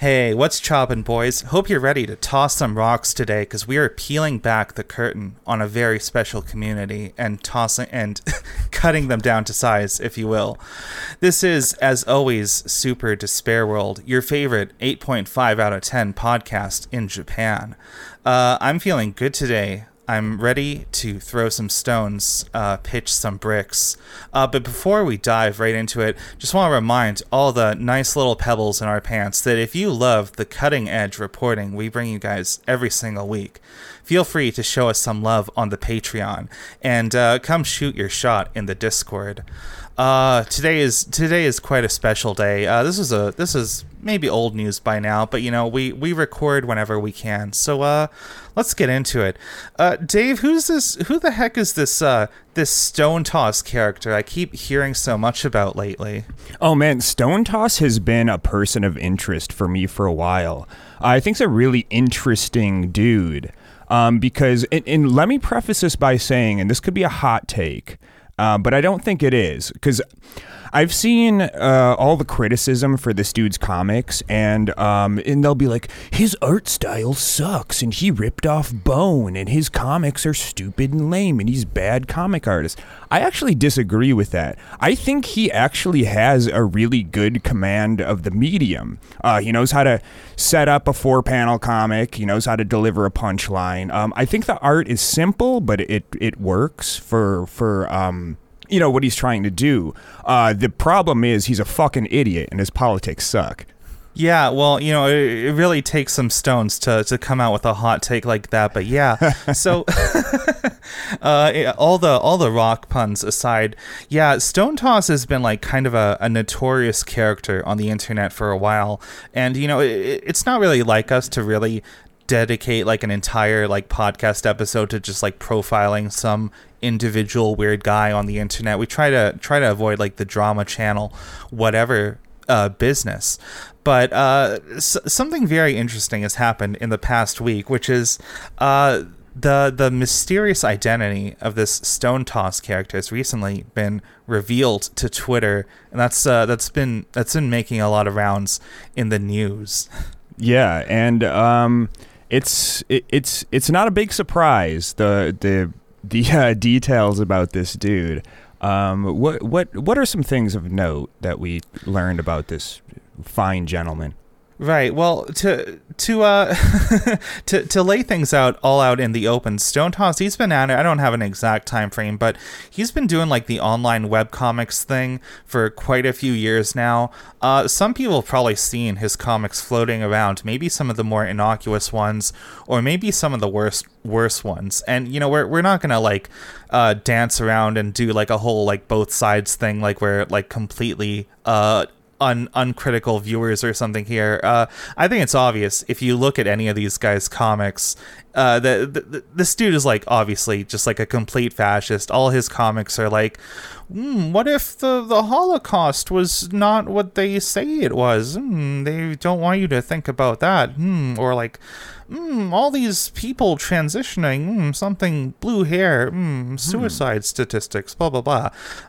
Hey, what's choppin', boys? Hope you're ready to toss some rocks today, because we are peeling back the curtain on a very special community and tossing and cutting them down to size, if you will. This is, as always, Super Despair World, your favorite 8.5 out of 10 podcast in Japan. I'm feeling good today. I'm ready to throw some stones, pitch some bricks. But before we dive right into it, just want to remind all the nice little pebbles in our pants that if you love the cutting edge reporting we bring you guys every single week, feel free to show us some love on the Patreon and come shoot your shot in the Discord. Today is quite a special day. This is maybe old news by now, but we record whenever we can. So let's get into it. Dave, who the heck is this Stone Toss character I keep hearing so much about lately? Oh man, Stone Toss has been a person of interest for me for a while. I think he's a really interesting dude. Because and let me preface this by saying, and this could be a hot take, but I don't think it is, because I've seen all the criticism for this dude's comics, and they'll be like, his art style sucks, and he ripped off Bone, and his comics are stupid and lame, and he's a bad comic artist. I actually disagree with that. I think he actually has a really good command of the medium. He knows how to set up a 4-panel comic. He knows how to deliver a punchline. I think the art is simple, but it works for what he's trying to do. The problem is he's a fucking idiot and his politics suck. Yeah, well, it really takes some stones to come out with a hot take like that, but yeah. So all the rock puns aside, yeah, Stone Toss has been like kind of a notorious character on the internet for a while, and it's not really like us to really dedicate like an entire like podcast episode to just like profiling some individual weird guy on the internet. We try to avoid like the drama channel whatever business, but something very interesting has happened in the past week, which is the mysterious identity of this Stone Toss character has recently been revealed to Twitter, and that's been making a lot of rounds in the news. Yeah, and it's not a big surprise, the details about this dude. What are some things of note that we learned about this fine gentleman? Right. Well, to lay things all out in the open, Stone Toss, he's been at it. I don't have an exact time frame, but he's been doing like the online webcomics thing for quite a few years now. Some people have probably seen his comics floating around, maybe some of the more innocuous ones, or maybe some of the worse ones. And we're not gonna like dance around and do like a whole like both sides thing, like we're like completely uncritical viewers or something here. I think it's obvious if you look at any of these guys' comics, this dude is like obviously just like a complete fascist. All his comics are like, what if the Holocaust was not what they say it was? They don't want you to think about that. Or like, all these people transitioning, something blue hair, suicide statistics, blah, blah, blah.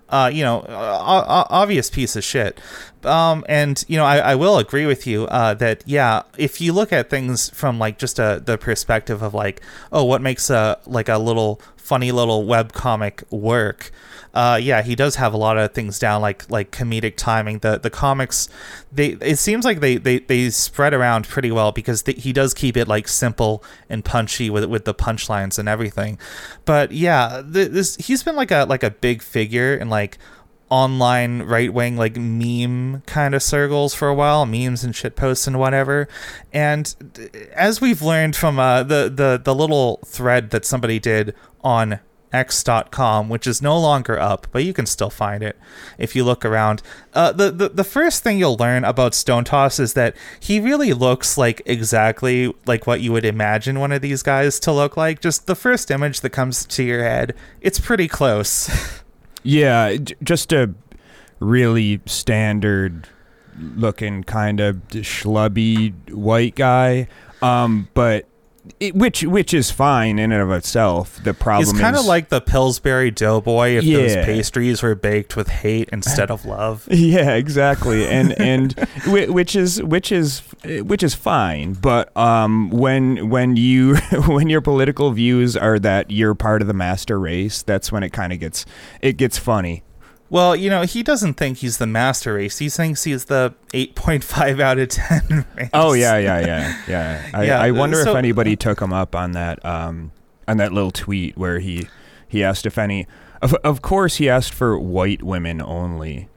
Obvious piece of shit. And I will agree with you that, yeah, if you look at things from like just the perspective of like, oh, what makes a little funny little webcomic work? Yeah, he does have a lot of things down, like comedic timing. The comics, it seems like they spread around pretty well, because he does keep it like simple and punchy with the punchlines and everything. But yeah, he's been like a big figure in like online right-wing like meme kind of circles for a while, memes and shitposts and whatever. And as we've learned from the little thread that somebody did on X.com, which is no longer up, but you can still find it if you look around. The first thing you'll learn about Stone Toss is that he really looks like exactly like what you would imagine one of these guys to look like. Just the first image that comes to your head, it's pretty close. Yeah, just a really standard looking kind of schlubby white guy. But which is fine in and of itself. The problem He's kind of is like the Pillsbury Doughboy if those pastries were baked with hate instead of love. Yeah, exactly, and which is fine. But when you when your political views are that you're part of the master race, that's when it kind of gets funny. Well, he doesn't think he's the master race. He thinks he's the 8.5 out of 10 race. Oh, yeah. I wonder if anybody took him up on that little tweet where he asked if any... Of course, he asked for white women only.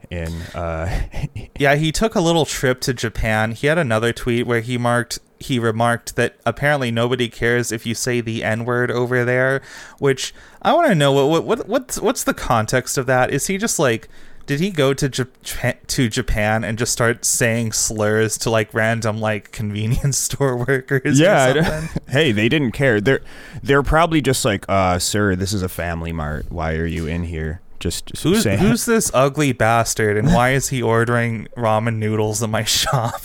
Yeah, he took a little trip to Japan. He had another tweet where he remarked that apparently nobody cares if you say the N-word over there, which I want to know what's the context of that? Is he just like, did he go to Japan and just start saying slurs to like random like convenience store workers? Yeah, or something? Hey, they didn't care. They're probably just like, sir, this is a Family Mart. Why are you in here? Who's this ugly bastard, and why is he ordering ramen noodles in my shop?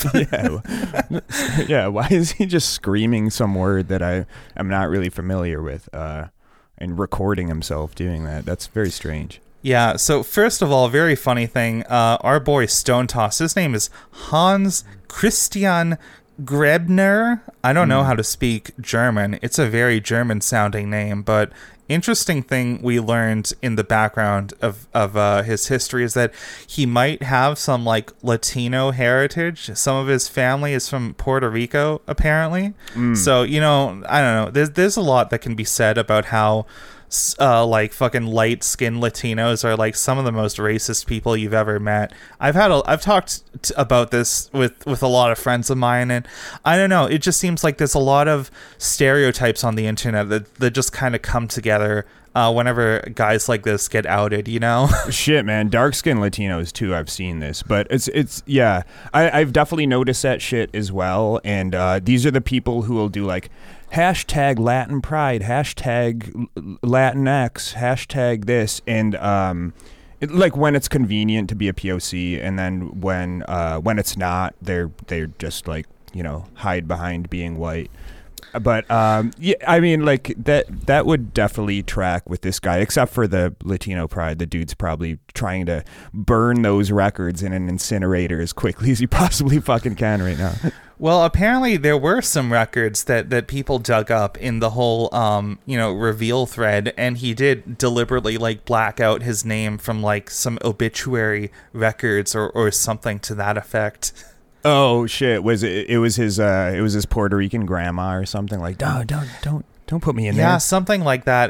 Yeah. Why is he just screaming some word that I'm not really familiar with, and recording himself doing that? That's very strange. Yeah. So first of all, very funny thing. Our boy Stone Toss. His name is Hans Christian Grebner. I don't know how to speak German. It's a very German sounding name, but interesting thing we learned in the background of his history is that he might have some like Latino heritage. Some of his family is from Puerto Rico, apparently. So, I don't know. There's a lot that can be said about how like fucking light skinned Latinos are like some of the most racist people you've ever met. I've talked about this with a lot of friends of mine, and I don't know, it just seems like there's a lot of stereotypes on the internet that just kind of come together whenever guys like this get outed, Shit, man, dark skinned Latinos too. I've seen this, but it's yeah, I've definitely noticed that shit as well. And these are the people who will do like hashtag Latin pride, hashtag Latinx, hashtag this, and like when it's convenient to be a POC, and then when it's not, they're just like hide behind being white. But yeah, I mean, like that would definitely track with this guy, except for the Latino pride. The dude's probably trying to burn those records in an incinerator as quickly as he possibly fucking can right now. Well, apparently there were some records that people dug up in the whole, reveal thread, and he did deliberately like black out his name from like some obituary records or something to that effect. Oh shit! It was his Puerto Rican grandma or something like? Don't put me in there. Yeah, something like that.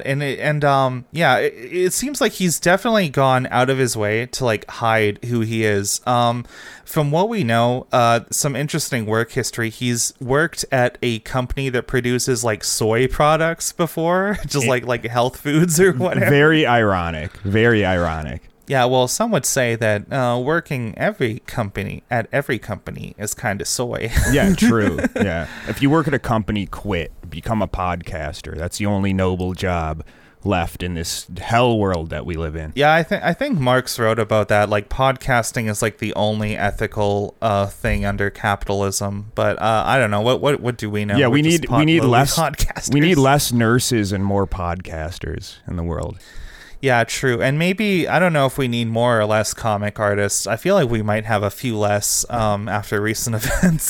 It seems like he's definitely gone out of his way to like hide who he is. From what we know, some interesting work history. He's worked at a company that produces like soy products before, just like health foods or whatever. Very ironic. Very ironic. Yeah, well, some would say that working at every company is kind of soy. Yeah, true. Yeah. If you work at a company, quit. Become a podcaster. That's the only noble job left in this hell world that we live in. Yeah, I think Marx wrote about that. Like, podcasting is like the only ethical thing under capitalism. But I don't know. What do we know? Yeah, we need less podcasters. We need less nurses and more podcasters in the world. Yeah, true. And maybe, I don't know if we need more or less comic artists. I feel like we might have a few less after recent events.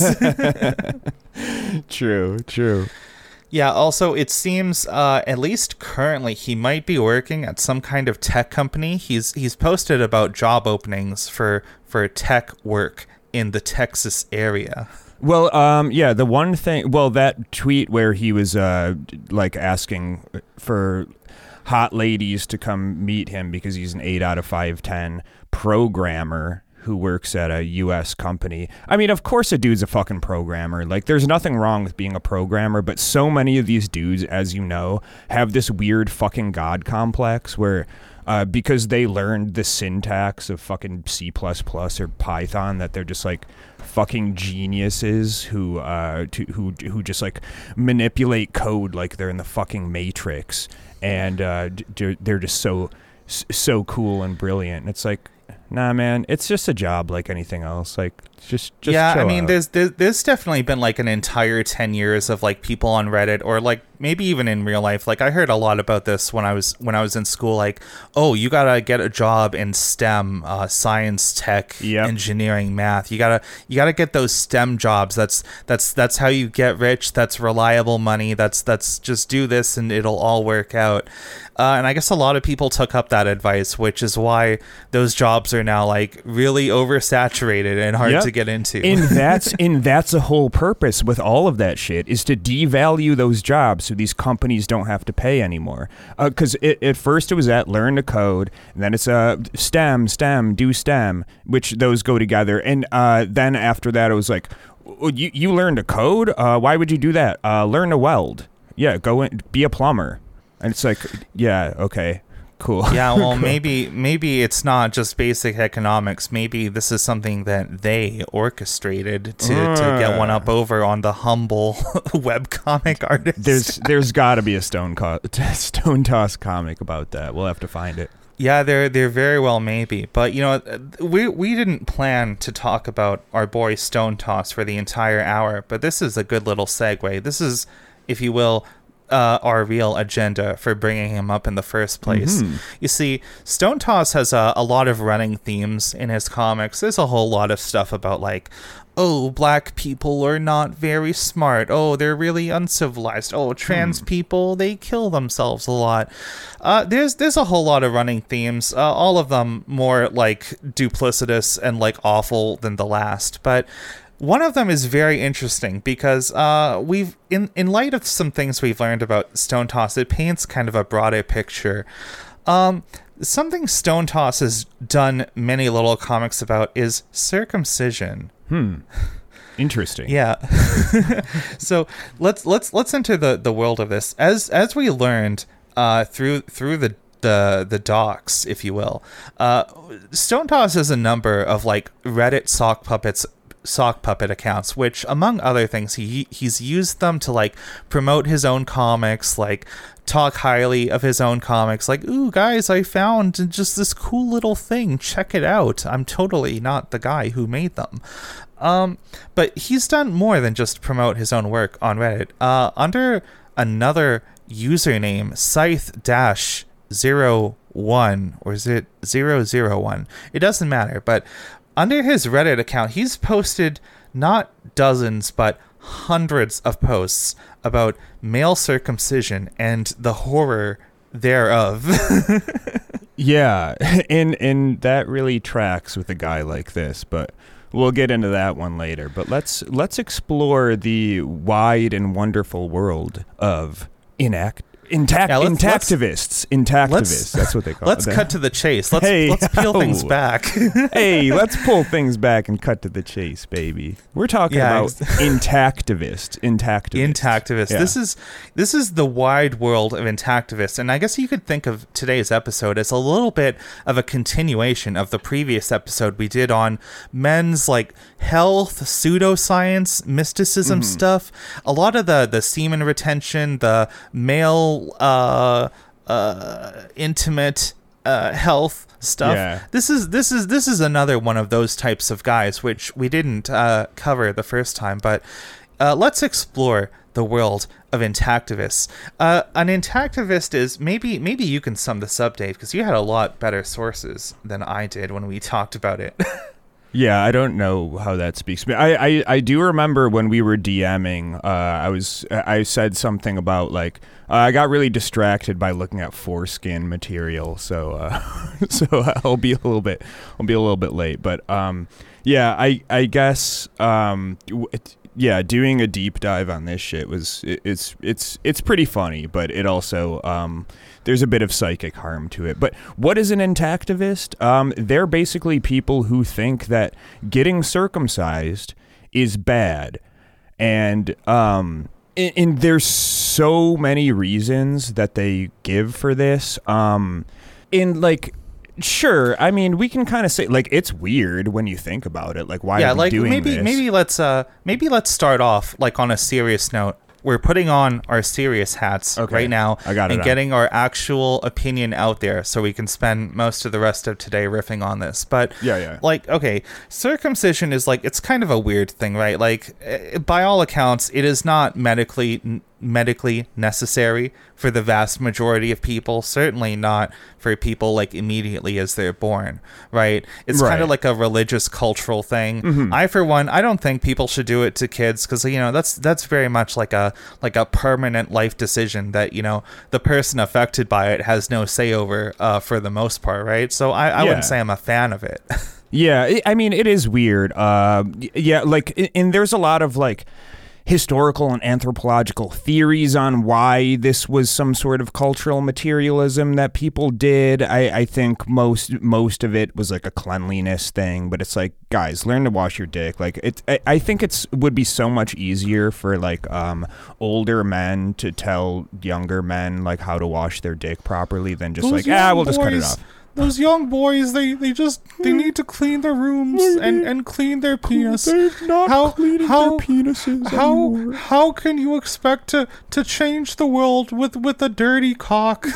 True. Yeah, also, it seems, at least currently, he might be working at some kind of tech company. He's posted about job openings for tech work in the Texas area. Well, yeah, the one thing, that tweet where he was like asking for hot ladies to come meet him because he's an 8 out of 5/10 programmer who works at a U.S. company. I mean, of course a dude's a fucking programmer. Like, there's nothing wrong with being a programmer, but so many of these dudes, as you know, have this weird fucking god complex where because they learned the syntax of fucking C++ or Python, that they're just like fucking geniuses who just like manipulate code like they're in the fucking Matrix, and they're just so cool and brilliant. And it's like, nah, man, it's just a job like anything else. Like, Just yeah, chill I mean, out. there's definitely been like an entire 10 years of like people on Reddit, or like maybe even in real life. Like I heard a lot about this when I was in school. Like, oh, you gotta get a job in STEM, science, tech, Yep. engineering, math. You gotta get those STEM jobs. That's how you get rich. That's reliable money. That's just do this and it'll all work out. And I guess a lot of people took up that advice, which is why those jobs are now like really oversaturated and hard Yep. to get into. And that's a whole purpose with all of that shit, is to devalue those jobs so these companies don't have to pay anymore. Because at first it was at learn to code, and then it's STEM, do STEM, which those go together. And then after that it was like, you learn to code? Why would you do that? Learn to weld. Yeah, go in, be a plumber. And it's like, yeah, okay, cool. Yeah, well, maybe it's not just basic economics. Maybe this is something that they orchestrated to get one up over on the humble webcomic artist. There's got to be a stone toss comic about that. We'll have to find it. Yeah, there very well may be. But, you know, we didn't plan to talk about our boy Stone Toss for the entire hour, but this is a good little segue. This is, if you will, our real agenda for bringing him up in the first place. You see, Stone Toss has a lot of running themes in his comics. There's a whole lot of stuff about like, oh, black people are not very smart. Oh, they're really uncivilized. Oh, trans people, they kill themselves a lot. There's a whole lot of running themes, all of them more like duplicitous and like awful than the last. But one of them is very interesting because we've, in light of some things we've learned about Stone Toss, it paints kind of a broader picture. Something Stone Toss has done many little comics about is circumcision. Interesting. Yeah. So let's enter the world of this. As we learned through the docs, if you will, Stone Toss has a number of like Reddit sock puppet accounts, which among other things he's used them to like promote his own comics, like talk highly of his own comics, like, ooh guys, I found just this cool little thing, check it out, I'm totally not the guy who made them. But he's done more than just promote his own work on Reddit. Under another username, Scythe-01, or is it 001? It doesn't matter, but under his Reddit account, he's posted not dozens, but hundreds of posts about male circumcision and the horror thereof. Yeah, and that really tracks with a guy like this, but we'll get into that one later. But let's explore the wide and wonderful world of Intactivists. That's what they call it. Let's cut to the chase. Let's peel things back. Hey, let's pull things back and cut to the chase, baby. We're talking about Intactivists. Yeah. This is the wide world of Intactivists, and I guess you could think of today's episode as a little bit of a continuation of the previous episode we did on men's like health, pseudoscience, mysticism stuff. A lot of the semen retention, the male intimate health stuff. Yeah. This is another one of those types of guys, which we didn't cover the first time, but let's explore the world of Intactivists. An Intactivist is, maybe you can sum this up, Dave, because you had a lot better sources than I did when we talked about it. Yeah, I don't know how that speaks. I do remember when we were DMing, I said something about like I got really distracted by looking at foreskin material, so I'll be a little bit late. But yeah, I guess doing a deep dive on this shit it's pretty funny, but it also there's a bit of psychic harm to it. But what is an Intactivist? They're basically people who think that getting circumcised is bad, and there's so many reasons that they give for this. Sure, I mean, we can kind of say like it's weird when you think about it. Like, why are we doing this? Maybe let's start off like on a serious note. we're putting on our serious hats right now and getting our actual opinion out there so we can spend most of the rest of today riffing on this. But like, okay, circumcision is like, it's kind of a weird thing, right? Like, by all accounts, it is not medically necessary for the vast majority of people, certainly not for people like immediately as they're born, right? It's kind of like a religious cultural thing. I, for one, I don't think people should do it to kids, because, you know, that's very much like a permanent life decision that, you know, the person affected by it has no say over for the most part, right? So I wouldn't say I'm a fan of it. Yeah, I mean, it is weird. Like, and there's a lot of like historical and anthropological theories on why this was some sort of cultural materialism that people did. I think most of it was like a cleanliness thing, but it's like, guys, learn to wash your dick. Like, I think would be so much easier for like older men to tell younger men like how to wash their dick properly than just like, we'll just cut it off. Those young boys, they need to clean their rooms and clean their penis. They're not cleaning their penises anymore. How can you expect to change the world with a dirty cock?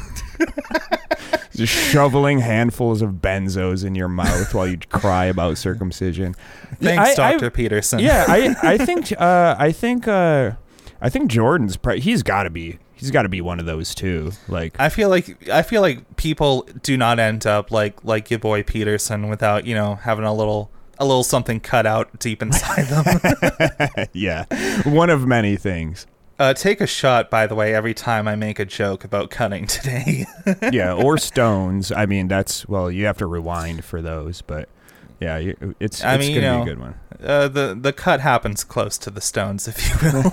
Just shoveling handfuls of benzos in your mouth while you cry about circumcision. Thanks, Dr. Peterson. Yeah, I think Jordan's he's got to be one of those too. Like, I feel like people do not end up like your boy Peterson without, you know, having a little something cut out deep inside them. Yeah, one of many things. Take a shot, by the way, every time I make a joke about cutting today. Yeah, or stones. I mean, you have to rewind for those, but yeah, it's gonna be a good one. The cut happens close to the stones, if you will.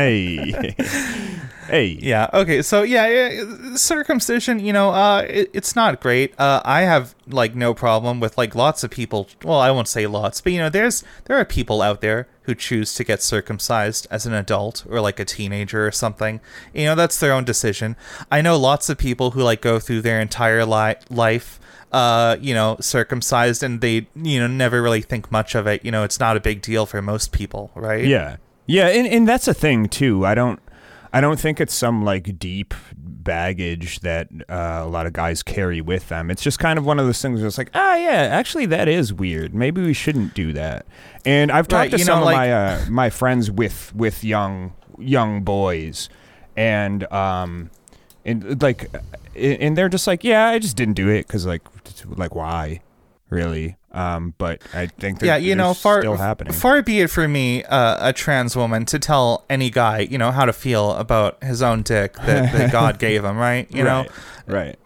Hey. Yeah. Okay. So circumcision, you know, it's not great. I have like no problem with like lots of people. Well, I won't say lots, but you know, there are people out there who choose to get circumcised as an adult or like a teenager or something. You know, that's their own decision. I know lots of people who like go through their entire life, you know, circumcised, and they, you know, never really think much of it. You know, it's not a big deal for most people, right? Yeah. Yeah. And that's a thing too. I don't think it's some like deep baggage that a lot of guys carry with them. It's just kind of one of those things where it's like, yeah, actually that is weird. Maybe we shouldn't do that. And I've talked to some of my friends with young boys, and they're just like, yeah, I just didn't do it because like why, really? But I think that still happening. Far be it for me, a trans woman, to tell any guy, you know, how to feel about his own dick that God gave him, right? You know, right.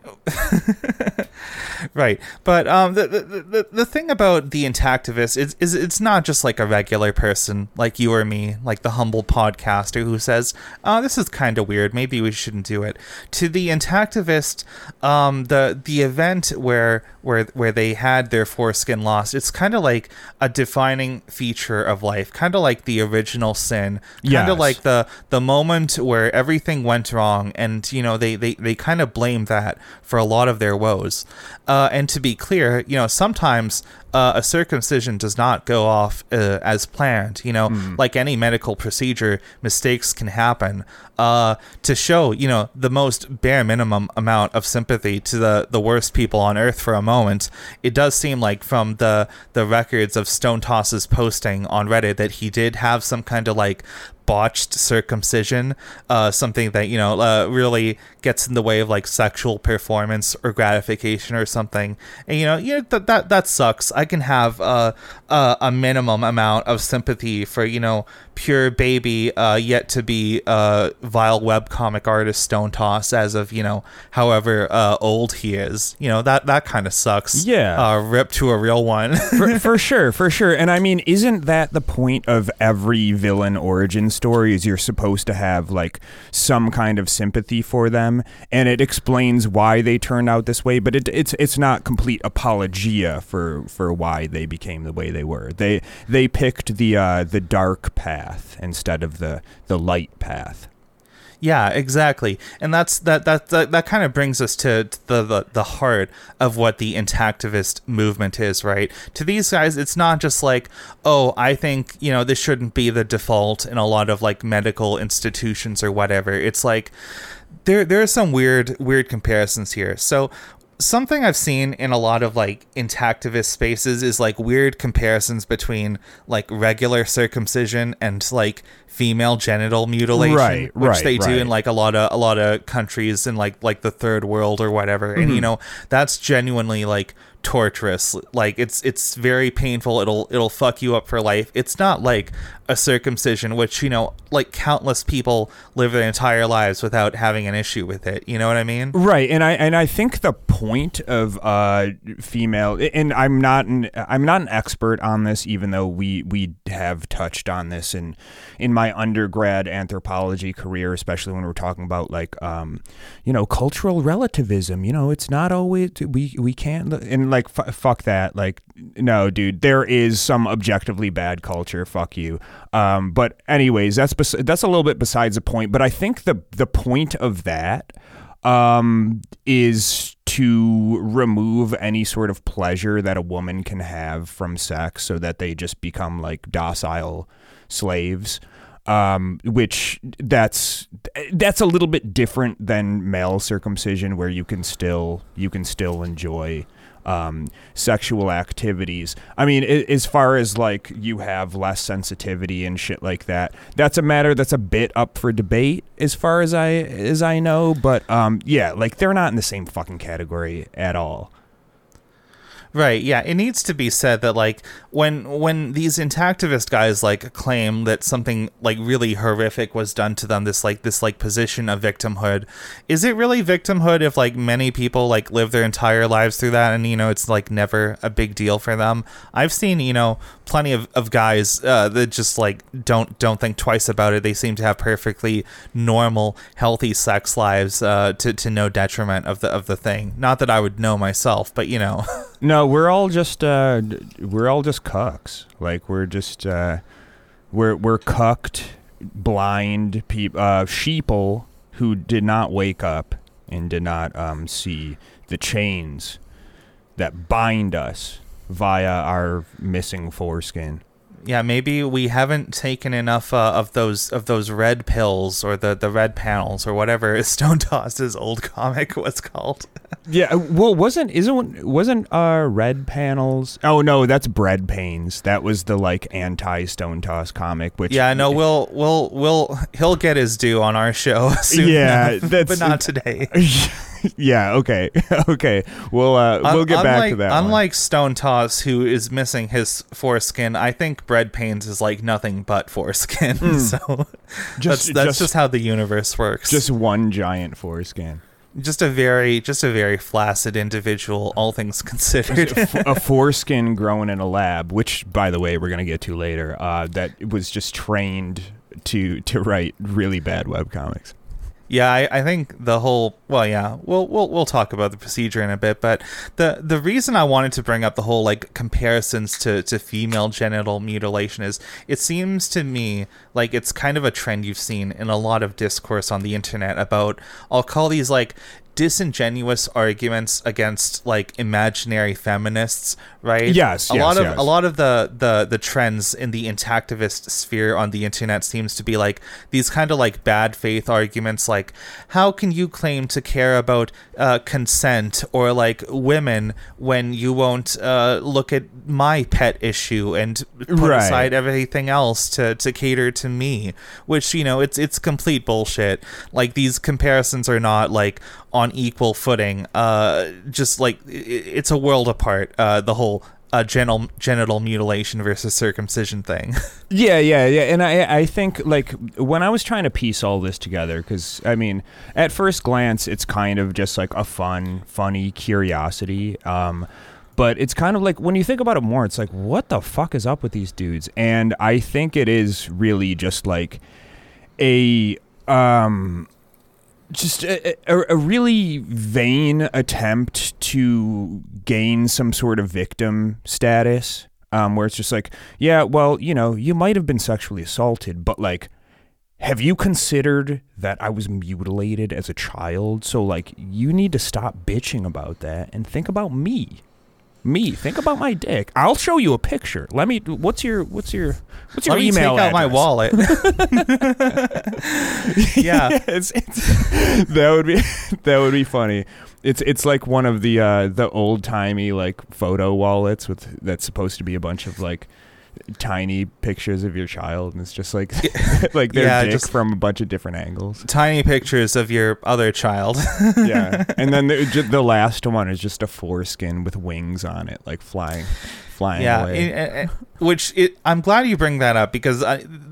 Right. But the thing about the Intactivist is it's not just like a regular person like you or me, like the humble podcaster who says, this is kind of weird, maybe we shouldn't do it. To the Intactivist, the event where they had their foreskin lost, it's kind of like a defining feature of life, kind of like the original sin, kind of like the moment where everything went wrong, and you know they kind of blame that for a lot of their woes. And to be clear, you know, sometimes a circumcision does not go off as planned. You know, like any medical procedure, mistakes can happen. To show, you know, the most bare minimum amount of sympathy to the worst people on earth for a moment, it does seem like from the records of Stone Toss's posting on Reddit that he did have some kind of like botched circumcision, something that, you know, really gets in the way of like sexual performance or gratification or something. And you know that sucks. I can have a minimum amount of sympathy for, you know, pure baby yet to be vile webcomic artist Stone Toss, as of, you know, however old he is. You know, that kind of sucks. Yeah. Rip to a real one. for sure. And I mean, isn't that the point of every villain origin story, is you're supposed to have like some kind of sympathy for them, and it explains why they turned out this way, but it's not complete apologia for why they became the way they were. They picked the dark path instead of the light path. Yeah, exactly. And that kind of brings us to the heart of what the intactivist movement is, right? To these guys, it's not just like, oh, I think, this shouldn't be the default in a lot of like medical institutions or whatever. It's like there are some weird comparisons here. So something I've seen in a lot of like intactivist spaces is like weird comparisons between like regular circumcision and like female genital mutilation, which they do in like a lot of countries in like the third world or whatever. Mm-hmm. And that's genuinely like torturous. Like it's very painful. It'll fuck you up for life. It's not like a circumcision, which like countless people live their entire lives without having an issue with it. You know what I mean? Right. And I think the point of female, and I'm not an expert on this, even though we have touched on this in my undergrad anthropology career, especially when we're talking about like cultural relativism. It's not always we can't, and like fuck that. Like, no, dude, there is some objectively bad culture. Fuck you. But anyways, that's a little bit besides the point. But I think the point of that is to remove any sort of pleasure that a woman can have from sex, so that they just become like docile slaves. Which that's a little bit different than male circumcision, where you can still enjoy sexual activities. I mean, as far as like you have less sensitivity and shit like that, that's a matter that's a bit up for debate as far as I know. But yeah, like they're not in the same fucking category at all. Right, yeah. It needs to be said that like when these intactivist guys like claim that something like really horrific was done to them, this position of victimhood, is it really victimhood if like many people like live their entire lives through that and it's like never a big deal for them? I've seen plenty of guys that just like don't think twice about it. They seem to have perfectly normal, healthy sex lives to no detriment of the thing. Not that I would know myself, but No, we're all just cucks. Like we're just we're cucked, blind sheeple who did not wake up and did not see the chains that bind us via our missing foreskin. Yeah, maybe we haven't taken enough of those red pills or the red panels or whatever Stone Toss's old comic was called. Yeah, well, wasn't red panels? Oh no, that's bread pains. That was the like anti Stone Toss comic. Which no, he'll get his due on our show soon. Yeah, but not today. Yeah, okay. We'll get back to that. Unlike Stone Toss, who is missing his foreskin, I think bread pains is like nothing but foreskin. So that's just how the universe works. Just one giant foreskin. Just a very flaccid individual, all things considered. A foreskin grown in a lab, which, by the way, we're gonna get to later. That was just trained to write really bad webcomics. Yeah, I think the whole, well, yeah, we'll talk about the procedure in a bit, but the reason I wanted to bring up the whole like comparisons to female genital mutilation is it seems to me like it's kind of a trend you've seen in a lot of discourse on the internet about, I'll call these like disingenuous arguments against like imaginary feminists, right? Yes. A lot of the trends in the intactivist sphere on the internet seems to be like these kind of like bad faith arguments, like how can you claim to care about consent or like women when you won't look at my pet issue and put aside everything else to cater to me, which it's complete bullshit. Like these comparisons are not like on equal footing. Just like it's a world apart, the whole genital mutilation versus circumcision thing. Yeah. And I think like when I was trying to piece all this together, because I mean, at first glance, it's kind of just like a funny curiosity. But it's kind of like when you think about it more, it's like, what the fuck is up with these dudes? And I think it is really just like a really vain attempt to gain some sort of victim status, where it's just like, yeah, well, you might have been sexually assaulted, but like, have you considered that I was mutilated as a child? So, like, you need to stop bitching about that and think about me. Think about my dick. I'll show you a picture. What's your Let email me take out my address? wallet. Yeah. That would be funny. It's like one of the old timey like photo wallets that's supposed to be a bunch of like tiny pictures of your child, and it's just like like their dick just from a bunch of different angles. tiny pictures of your other child. Yeah, and then the last one is just a foreskin with wings on it, like flying away. I'm glad you bring that up, because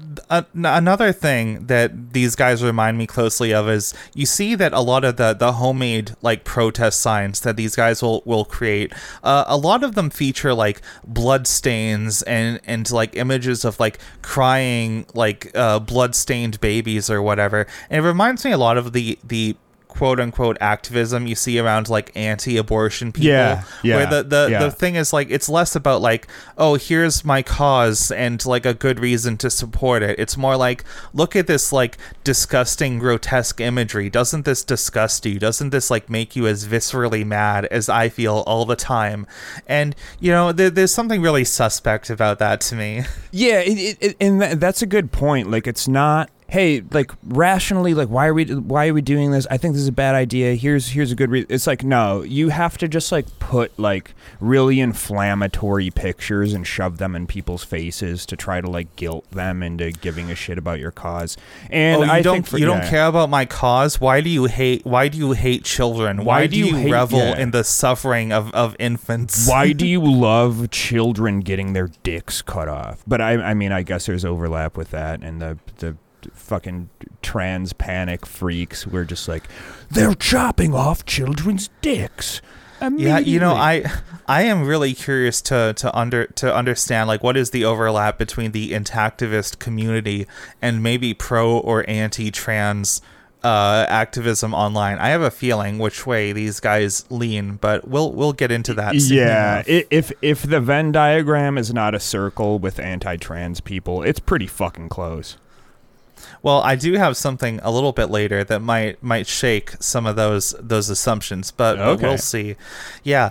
another thing that these guys remind me closely of is you see that a lot of the homemade like protest signs that these guys will create, a lot of them feature like blood stains and like images of like crying like blood-stained babies or whatever, and it reminds me a lot of the quote-unquote activism you see around like anti-abortion people, where the thing is like, it's less about like, oh, here's my cause and like a good reason to support it. It's more like, look at this like disgusting, grotesque imagery. Doesn't this disgust you? Doesn't this like make you as viscerally mad as I feel all the time? And you know, there's something really suspect about that to me. Yeah, and that's a good point. Like, it's not, hey, like rationally, like why are we doing this? I think this is a bad idea. Here's a good reason. It's like, no, you have to just like put like really inflammatory pictures and shove them in people's faces to try to like guilt them into giving a shit about your cause. And you don't care about my cause? Why do you hate children? Why do you revel in the suffering of infants? Why do you love children getting their dicks cut off? But I mean, I guess there's overlap with that, and the fucking trans panic freaks were just like, they're chopping off children's dicks. Yeah, you know, I am really curious to understand like what is the overlap between the intactivist community and maybe pro or anti-trans activism online. I have a feeling which way these guys lean, but we'll get into that soon. Yeah, if the Venn diagram is not a circle with anti-trans people, it's pretty fucking close. Well, I do have something a little bit later that might shake some of those assumptions, but we'll see. Yeah,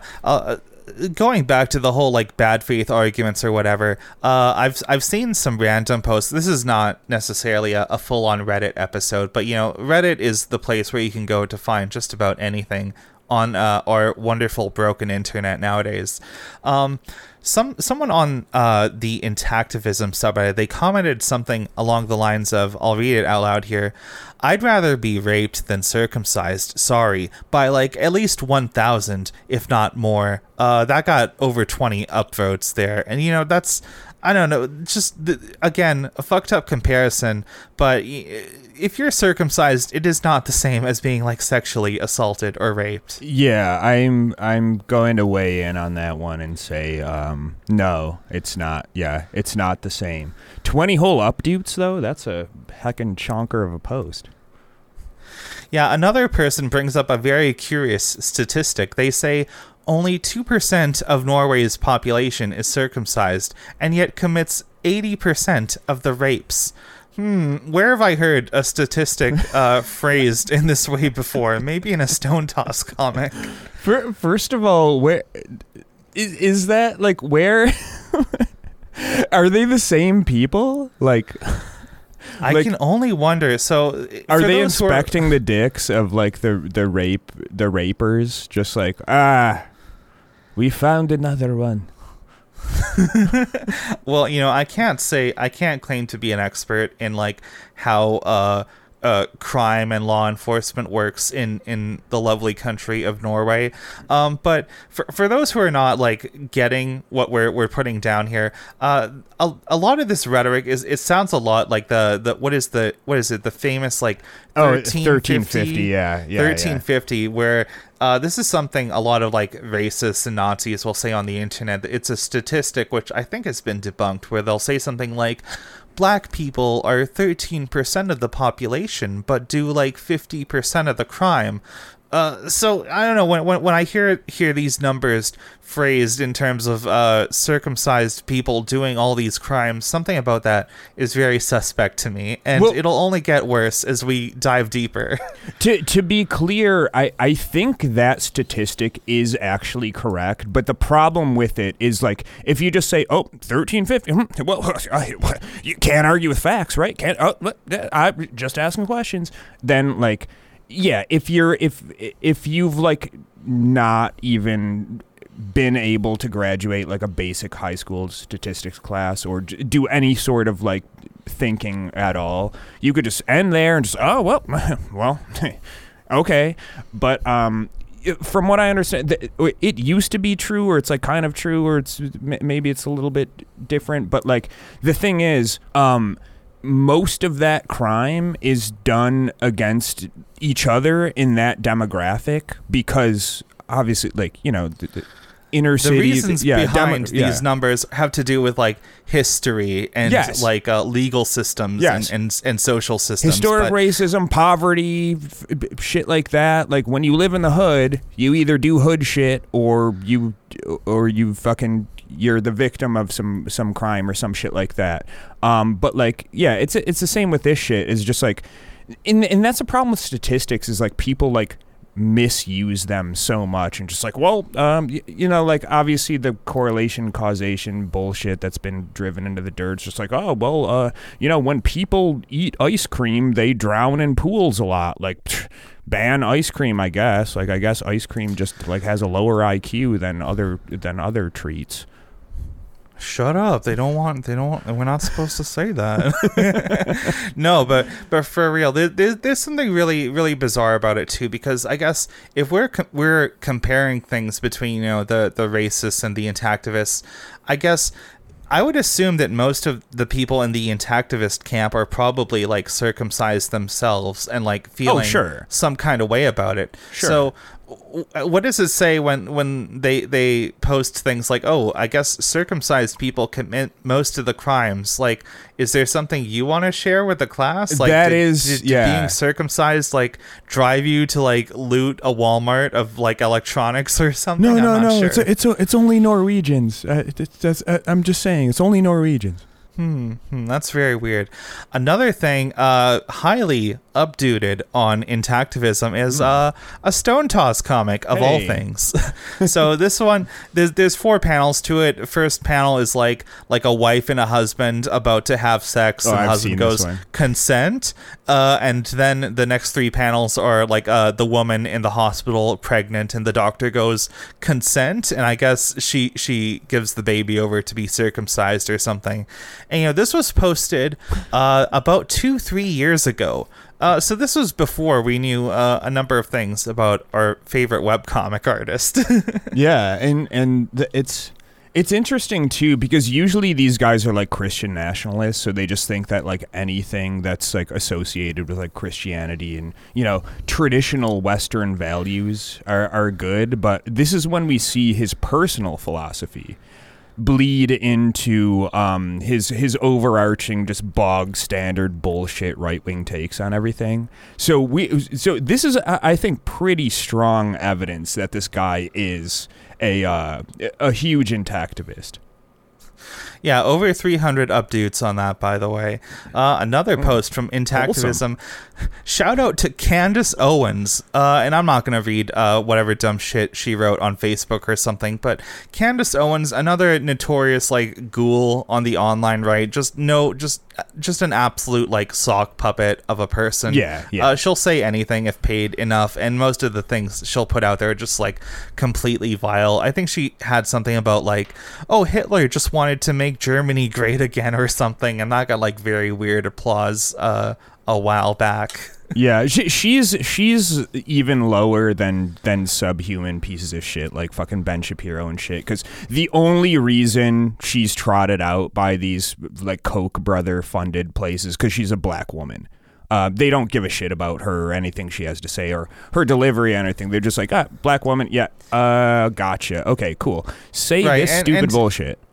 going back to the whole like bad faith arguments or whatever, I've seen some random posts. This is not necessarily a full on Reddit episode, but you know, Reddit is the place where you can go to find just about anything on our wonderful broken internet nowadays. Someone on the Intactivism subreddit, they commented something along the lines of, I'll read it out loud here: I'd rather be raped than circumcised, sorry, by like at least 1,000, if not more. That got over 20 upvotes there. And you know, that's, I don't know, just again, a fucked up comparison, but if you're circumcised, it is not the same as being like sexually assaulted or raped. Yeah, I'm going to weigh in on that one and say no, it's not. Yeah, it's not the same. 20 whole updates though, that's a heckin' chonker of a post. Yeah, another person brings up a very curious statistic. They say only 2% of Norway's population is circumcised, and yet commits 80% of the rapes. Where have I heard a statistic phrased in this way before? Maybe in a Stone Toss comic. First of all, where is that? Like, where are they the same people? Like, I can only wonder. So, are they inspecting the dicks of like the rapers? Just like, we found another one. Well, you know, I can't claim to be an expert in like how crime and law enforcement works in the lovely country of Norway. But for those who are not like getting what we're putting down here, a lot of this rhetoric it sounds a lot like what is it, the famous like 1350, 1350, where this is something a lot of like racists and Nazis will say on the internet. It's a statistic which I think has been debunked, where they'll say something like, Black people are 13% of the population, but do like 50% of the crime. So I don't know when I hear these numbers phrased in terms of circumcised people doing all these crimes, something about that is very suspect to me, and it'll only get worse as we dive deeper. To be clear, I think that statistic is actually correct, but the problem with it is, like, if you just say, 1350, well, you can't argue with facts, right? I'm just asking questions. Then, like, yeah, if you've like not even been able to graduate like a basic high school statistics class or do any sort of like thinking at all, you could just end there and just well okay. But from what I understand, it used to be true, or it's like kind of true, or it's maybe it's a little bit different. But like the thing is, most of that crime is done against each other in that demographic because obviously, like, you know, the inner city. The reasons behind these numbers have to do with like history and like legal systems and social systems. Historic racism, poverty, shit like that. Like when you live in the hood, you either do hood shit or you fucking you're the victim of some crime or some shit like that. But like, yeah, it's the same with this shit. It's just like, and that's the problem with statistics is like people like misuse them so much and just like, well, you know, like obviously the correlation causation bullshit that's been driven into the dirt. It's just like, oh, well, you know, when people eat ice cream, they drown in pools a lot. Like, ban ice cream, I guess. Like, I guess ice cream just like has a lower IQ than other treats. Shut up. They don't want, we're not supposed to say that. No, but for real, there's something really, really bizarre about it too, because I guess if we're comparing things between, you know, the racists and the intactivists, I guess I would assume that most of the people in the intactivist camp are probably like circumcised themselves and like feeling some kind of way about it. Sure. So what does it say when they post things like, oh, I guess circumcised people commit most of the crimes? Like, is there something you want to share with the class? Like, did being circumcised like drive you to like loot a Walmart of like electronics or something? No. Sure. It's only Norwegians. I'm just saying, it's only Norwegians. That's very weird. Another thing, highly updated on intactivism is a Stone Toss comic of all things. So this one, there's 4 panels to it. First panel is like a wife and a husband about to have sex, and the husband goes, consent. And then the next 3 panels are like the woman in the hospital pregnant, and the doctor goes, consent. And I guess she gives the baby over to be circumcised or something. And, you know, this was posted about 2-3 years ago. So this was before we knew a number of things about our favorite webcomic artist. Yeah, and it's interesting too, because usually these guys are like Christian nationalists, so they just think that like anything that's like associated with like Christianity and, you know, traditional Western values are good. But this is when we see his personal philosophy bleed into his overarching just bog standard bullshit right-wing takes on everything. So this is, I think, pretty strong evidence that this guy is a huge intactivist. Yeah, over 300 updates on that, by the way. Another post from Intactivism. Awesome. Shout out to Candace Owens. And I'm not going to read whatever dumb shit she wrote on Facebook or something, but Candace Owens, another notorious like ghoul on the online right. Just an absolute like sock puppet of a person. Yeah. She'll say anything if paid enough, and most of the things she'll put out there are just like completely vile. I think she had something about like, oh, Hitler just wanted to make Germany great again or something, and that got like very weird applause a while back. Yeah, she's even lower than subhuman pieces of shit like fucking Ben Shapiro and shit, because the only reason she's trotted out by these like Koch brother funded places because she's a black woman. They don't give a shit about her or anything she has to say or her delivery or anything. They're just like, black woman, yeah, gotcha, okay, cool. Say this stupid bullshit.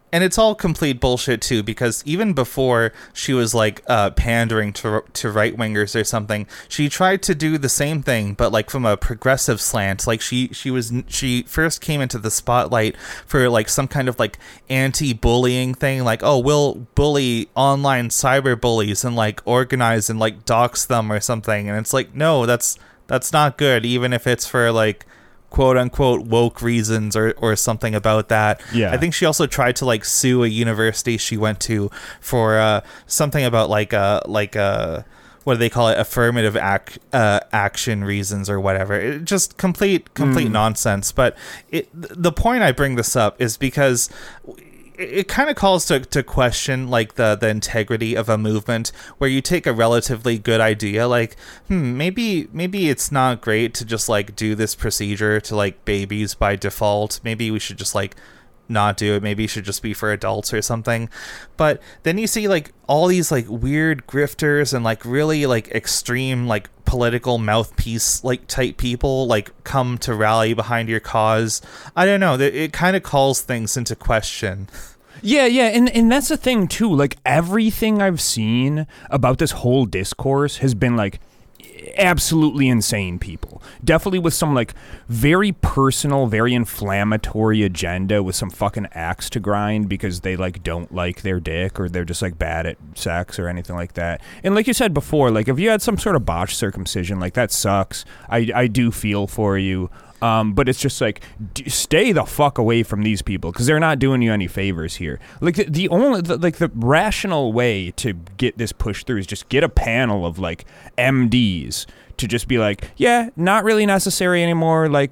And it's all complete bullshit too, because even before she was like pandering to right wingers or something, she tried to do the same thing, but like from a progressive slant. Like she first came into the spotlight for like some kind of like anti-bullying thing, like, oh, we'll bully online cyber bullies and like organize and like dox them or something. And it's like, no, that's not good, even if it's for like quote unquote woke reasons or something about that. Yeah. I think she also tried to like sue a university she went to for something about like what do they call it, affirmative action reasons or whatever. It just complete nonsense. But the point I bring this up is because it kind of calls to question like the integrity of a movement where you take a relatively good idea, like maybe it's not great to just like do this procedure to like babies by default. Maybe we should just like not do it. Maybe it should just be for adults or something. But then you see like all these like weird grifters and like really like extreme like political mouthpiece like type people like come to rally behind your cause. I don't know, it kind of calls things into question. Yeah, and that's the thing too. Like everything I've seen about this whole discourse has been like absolutely insane people. Definitely with some like very personal, very inflammatory agenda with some fucking axe to grind because they like don't like their dick or they're just like bad at sex or anything like that. And like you said before, like if you had some sort of botched circumcision, like that sucks. I do feel for you. But it's just like, stay the fuck away from these people because they're not doing you any favors here. Like the rational way to get this pushed through is just get a panel of like MDs to just be like, yeah, not really necessary anymore. Like,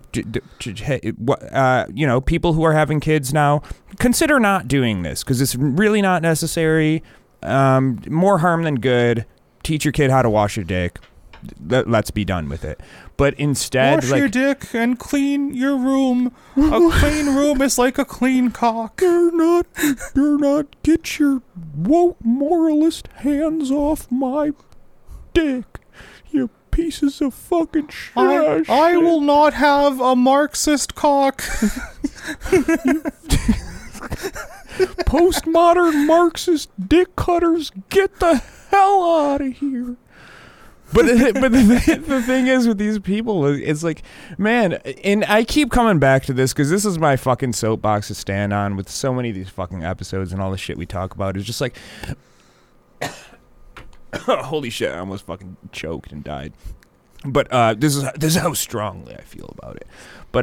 people who are having kids now, consider not doing this because it's really not necessary. More harm than good. Teach your kid how to wash your dick. Let's be done with it. But instead, wash your dick and clean your room. A clean room is like a clean cock. Do not get your woke moralist hands off my dick, you pieces of fucking trash. I will not have a Marxist cock. Postmodern Marxist dick cutters, get the hell out of here. But the thing is with these people, it's like, man, and I keep coming back to this because this is my fucking soapbox to stand on with so many of these fucking episodes and all the shit we talk about. It's just like, holy shit, I almost fucking choked and died. But this is how strongly I feel about it. But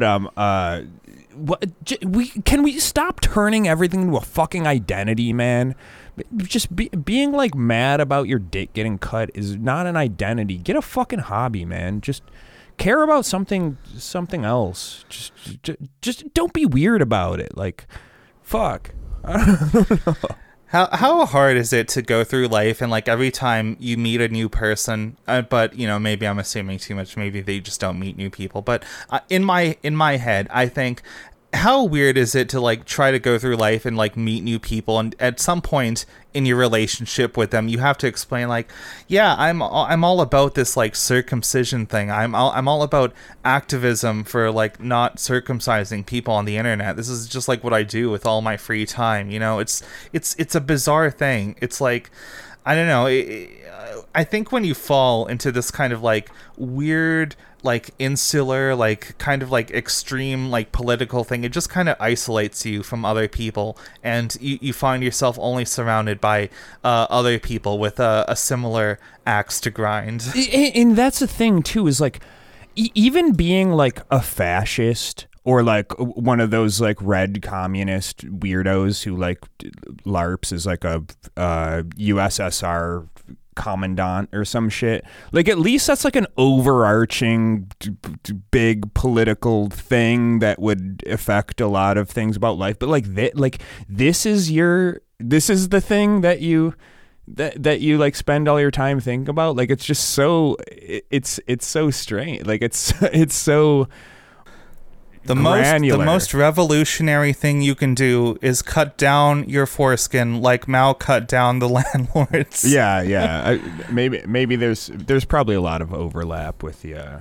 can we stop turning everything into a fucking identity, man? Just being like mad about your dick getting cut is not an identity. Get a fucking hobby, man. Just care about something else. Just don't be weird about it. Like, fuck. I don't know. How hard is it to go through life and like every time you meet a new person, but you know, maybe I'm assuming too much. Maybe they just don't meet new people. But in my head, I think, how weird is it to like try to go through life and like meet new people, and at some point in your relationship with them you have to explain like, yeah, I'm all about this like circumcision thing. I'm all about activism for like not circumcising people on the internet. This is just like what I do with all my free time, you know. It's a bizarre thing. It's like, I don't know, I think when you fall into this kind of like weird, like insular, like kind of like extreme, like political thing, it just kind of isolates you from other people, and you find yourself only surrounded by other people with a similar axe to grind. And that's the thing too, is like, even being like a fascist or like one of those like red communist weirdos who like LARPs is like a USSR commandant or some shit, like at least that's like an overarching big political thing that would affect a lot of things about life. But like this is the thing that you like spend all your time thinking about. Like it's just so it's so strange. Like it's so the most revolutionary thing you can do is cut down your foreskin like Mao cut down the landlords. Yeah. Maybe there's probably a lot of overlap with the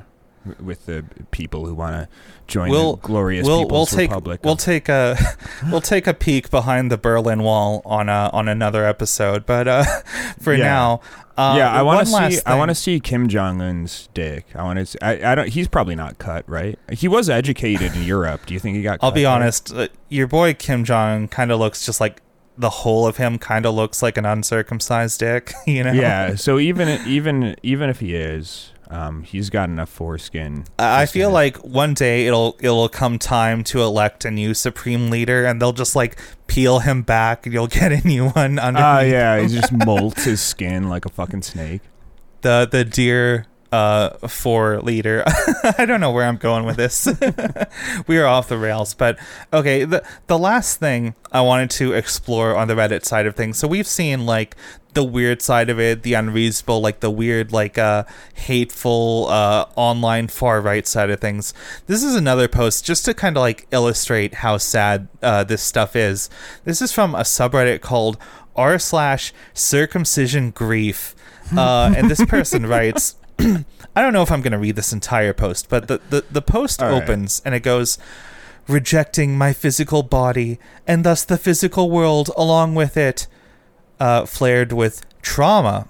with the people who want to join We'll- the glorious we'll People's take Republic. we'll take a we'll take a peek behind the Berlin Wall on another episode, but for Yeah. now, I want to one see. last I want to thing. see Kim Jong Un's dick. I want to. I don't. He's probably not cut, right? He was educated in Europe. Do you think he got? I'll cut be there? honest, your boy Kim Jong kind of looks just like the whole of him kind of looks like an uncircumcised dick, you know? Yeah. So even if he is, he's got enough foreskin. I just feel to- like one day it'll come time to elect a new supreme leader, and they'll just like peel him back, and you'll get a new one underneath. yeah, he just molts his skin like a fucking snake. The deer 4 leader. I don't know where I'm going with this. We are off the rails, but okay. The last thing I wanted to explore on the Reddit side of things. So we've seen like the weird side of it, the unreasonable, like the weird, like hateful online far right side of things. This is another post just to kind of like illustrate how sad this stuff is. This is from a subreddit called r/circumcision grief, and this person writes. I don't know if I'm going to read this entire post, but the post All right. opens and it goes, rejecting my physical body and thus the physical world along with it, flared with trauma.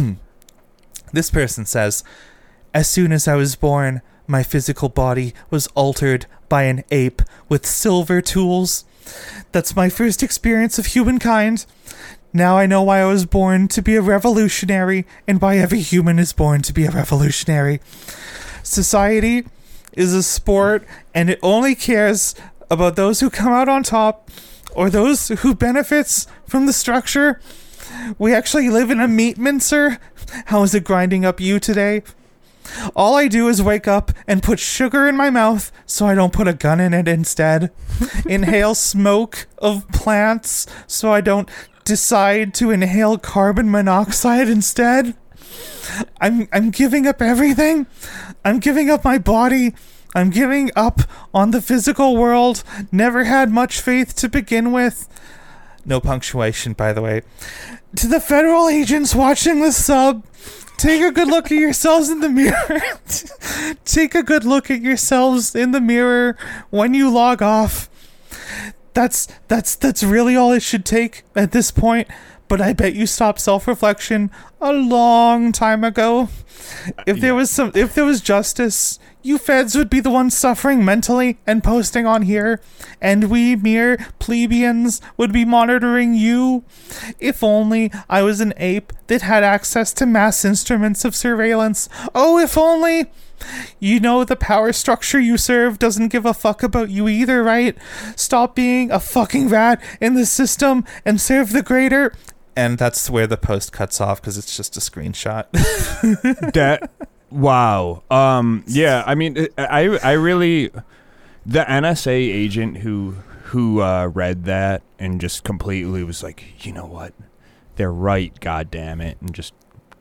This person says, as soon as I was born, my physical body was altered by an ape with silver tools. That's my first experience of humankind. Now I know why I was born to be a revolutionary and why every human is born to be a revolutionary. Society is a sport and it only cares about those who come out on top or those who benefits from the structure. We actually live in a meat mincer. How is it grinding up you today? All I do is wake up and put sugar in my mouth so I don't put a gun in it instead. Inhale smoke of plants so I don't decide to inhale carbon monoxide instead. I'm giving up everything. I'm giving up my body. I'm giving up on the physical world. Never had much faith to begin with. No punctuation, by the way. To the federal agents watching this sub, take a good look at yourselves in the mirror. Take a good look at yourselves in the mirror when you log off. That's really all it should take at this point, but I bet you stopped self-reflection a long time ago. If there was justice, you feds would be the ones suffering mentally and posting on here, and we mere plebeians would be monitoring you. If only I was an ape that had access to mass instruments of surveillance. Oh, if only. You know the power structure you serve doesn't give a fuck about you either, right? Stop being a fucking rat in the system and serve the greater. And that's where the post cuts off because it's just a screenshot. That wow. Yeah, I mean, I really, the NSA agent who read that and just completely was like, you know what, they're right, god damn it, and just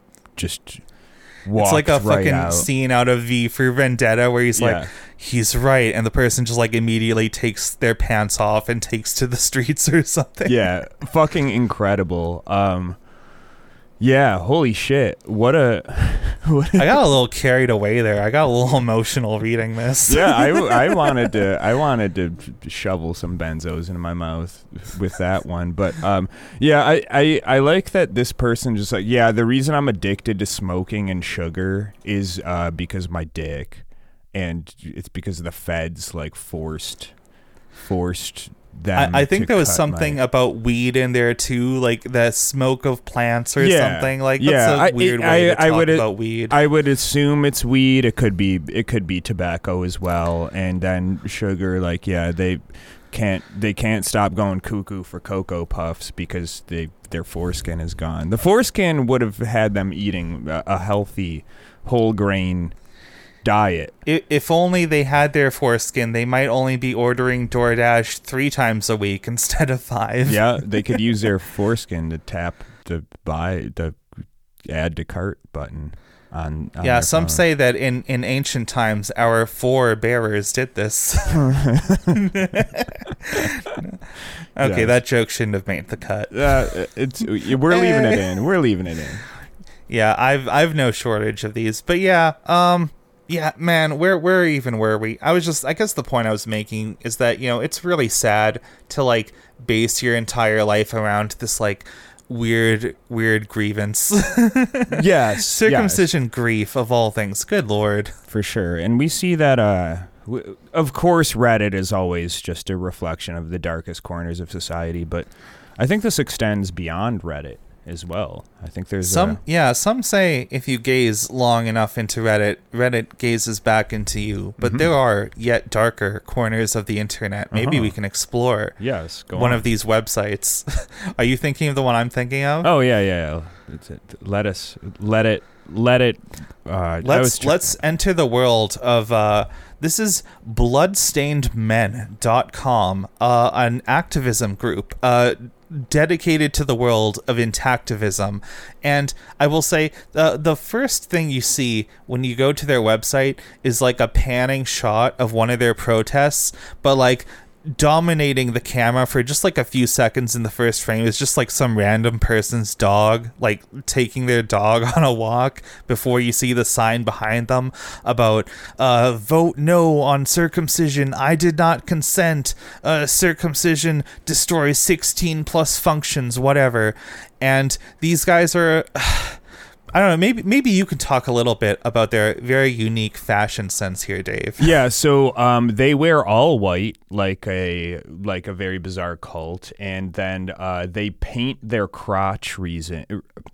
walked It's like a right fucking out. scene out of V for Vendetta where he's Yeah. like, he's right, and the person just like immediately takes their pants off and takes to the streets or something. Yeah, fucking incredible. Yeah, holy shit. What a I got a little carried away there. I got a little emotional reading this. yeah, I wanted to shovel some benzos into my mouth with that one, but yeah, I like that this person just like, yeah, the reason I'm addicted to smoking and sugar is because of my dick, and it's because the feds like forced them. I think to there was cut something my- about weed in there too, like the smoke of plants or Yeah, something. Like yeah, that's a weird way to talk would about weed. I would assume it's weed. It could be tobacco as well, and then sugar. Like, yeah, they can't stop going cuckoo for Cocoa Puffs because their foreskin is gone. The foreskin would have had them eating a healthy whole grain diet. If only they had their foreskin, they might only be ordering DoorDash 3 times a week instead of 5. Yeah, they could use their foreskin to tap the add to cart button on Yeah, their some phone. say that in ancient times our forebearers did this. Okay, Yes. that joke shouldn't have made the cut. We're leaving it in. We're leaving it in. Yeah, I've no shortage of these. But yeah, Yeah, man, where even were we? I guess the point I was making is that, it's really sad to like base your entire life around this like weird grievance. Yes. Circumcision grief of all things. Good Lord. For sure. And we see that of course Reddit is always just a reflection of the darkest corners of society, but I think this extends beyond Reddit as well. I think there's some say if you gaze long enough into Reddit gazes back into you, but there are yet darker corners of the internet. Maybe we can explore one of these websites. Are you thinking of the one I'm thinking of? Oh yeah. Let's enter the world of this is bloodstainedmen.com, an activism group dedicated to the world of intactivism. And I will say the first thing you see when you go to their website is like a panning shot of one of their protests, but like dominating the camera for just like a few seconds in the first frame is just like some random person's dog, like taking their dog on a walk, before you see the sign behind them about vote no on circumcision, I did not consent, circumcision destroys 16 plus functions, whatever. And these guys are I don't know, maybe you could talk a little bit about their very unique fashion sense here, Dave. Yeah, so they wear all white, like a very bizarre cult, and then they paint their crotch region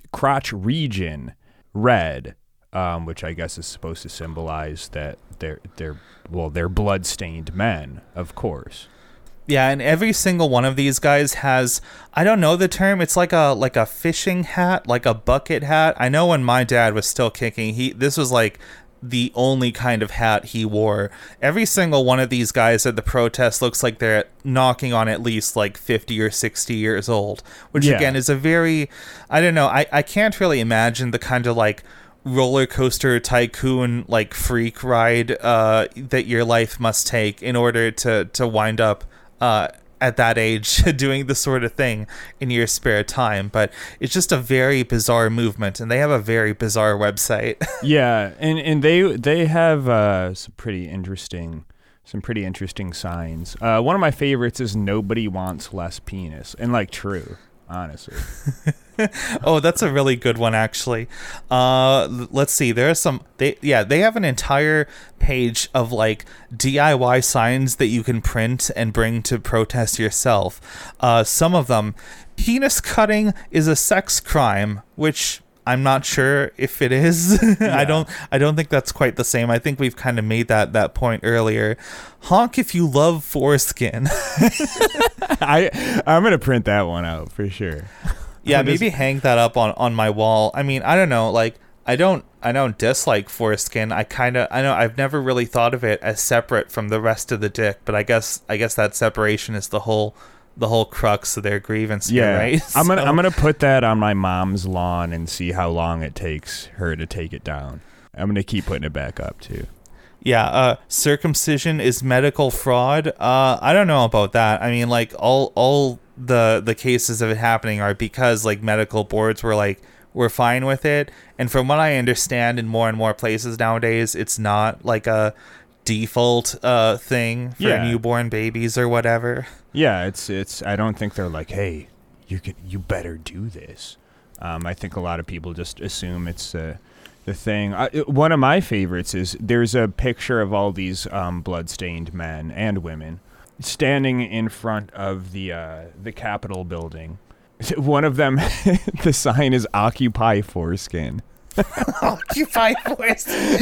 red, which I guess is supposed to symbolize that they're blood-stained men, of course. Yeah, and every single one of these guys has, I don't know the term, it's like a fishing hat, like a bucket hat. I know when my dad was still kicking, this was like the only kind of hat he wore. Every single one of these guys at the protest looks like they're knocking on at least like 50 or 60 years old, which again is a very, I don't know, I can't really imagine the kind of like roller coaster tycoon like freak ride that your life must take in order to wind up at that age doing this sort of thing in your spare time. But it's just a very bizarre movement, and they have a very bizarre website. Yeah, and they have some pretty interesting signs. One of my favorites is "Nobody wants less penis," and like true, honestly. Oh, that's a really good one, actually. Let's see. There are some. They have an entire page of like DIY signs that you can print and bring to protest yourself. Some of them, penis cutting is a sex crime, which I'm not sure if it is. Yeah. I don't think that's quite the same. I think we've kind of made that point earlier. Honk if you love foreskin. I'm gonna print that one out for sure. Yeah, maybe hang that up on my wall. I mean, I don't know, like I don't dislike foreskin. I've never really thought of it as separate from the rest of the dick, but I guess that separation is the whole crux of their grievance here, right? I'm gonna put that on my mom's lawn and see how long it takes her to take it down. I'm gonna keep putting it back up too. Yeah, circumcision is medical fraud. I don't know about that. I mean, like all the cases of it happening are because like medical boards were fine with it, and from what I understand in more and more places nowadays, it's not like a default thing for newborn babies or whatever. Yeah, it's I don't think they're like, hey, you better do this. I think a lot of people just assume it's the thing. One of my favorites is there's a picture of all these blood-stained men and women standing in front of the Capitol building. One of them, the sign is "Occupy Foreskin." Occupy Foreskin.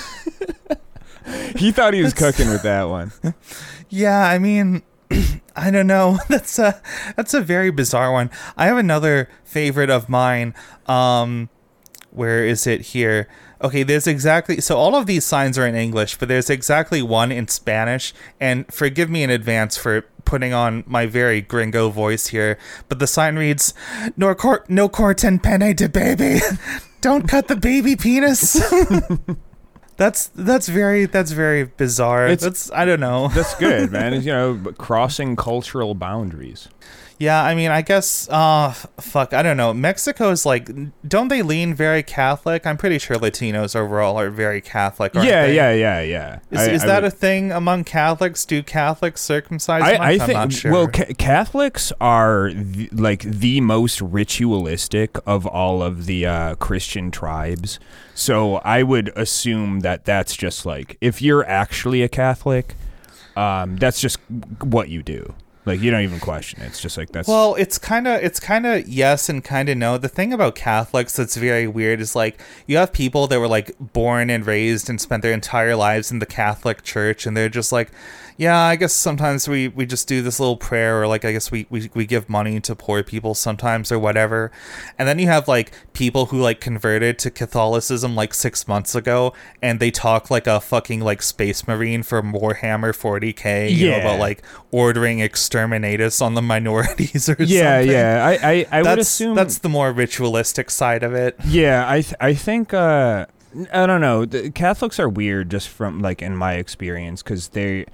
He thought he was cooking with that one. Yeah, I mean, I don't know. That's a very bizarre one. I have another favorite of mine. Where is it here? Okay, so all of these signs are in English, but there's exactly one in Spanish, and forgive me in advance for putting on my very gringo voice here, but the sign reads, no corten pene de baby. Don't cut the baby penis. That's very bizarre. I don't know. That's good, man. It's, crossing cultural boundaries. Yeah, I mean, I guess, fuck, I don't know. Mexico's like, don't they lean very Catholic? I'm pretty sure Latinos overall are very Catholic, aren't they? Yeah. Is that a thing among Catholics? Do Catholics circumcise much? I think, I'm not sure. well, Catholics are the most ritualistic of all of the Christian tribes. So I would assume that that's just like, if you're actually a Catholic, that's just what you do. Like, you don't even question it. It's just like, that's... Well, it's kind of yes and kind of no. The thing about Catholics that's very weird is, like, you have people that were, like, born and raised and spent their entire lives in the Catholic Church, and they're just like, yeah, I guess sometimes we just do this little prayer, or, like, I guess we give money to poor people sometimes or whatever. And then you have, like, people who, like, converted to Catholicism, like, 6 months ago, and they talk like a fucking, like, space marine from Warhammer 40K, you know, about, like, ordering exterminatus on the minorities or something. Yeah. I would assume... That's the more ritualistic side of it. Yeah, I think... I don't know. The Catholics are weird just from, like, in my experience, because they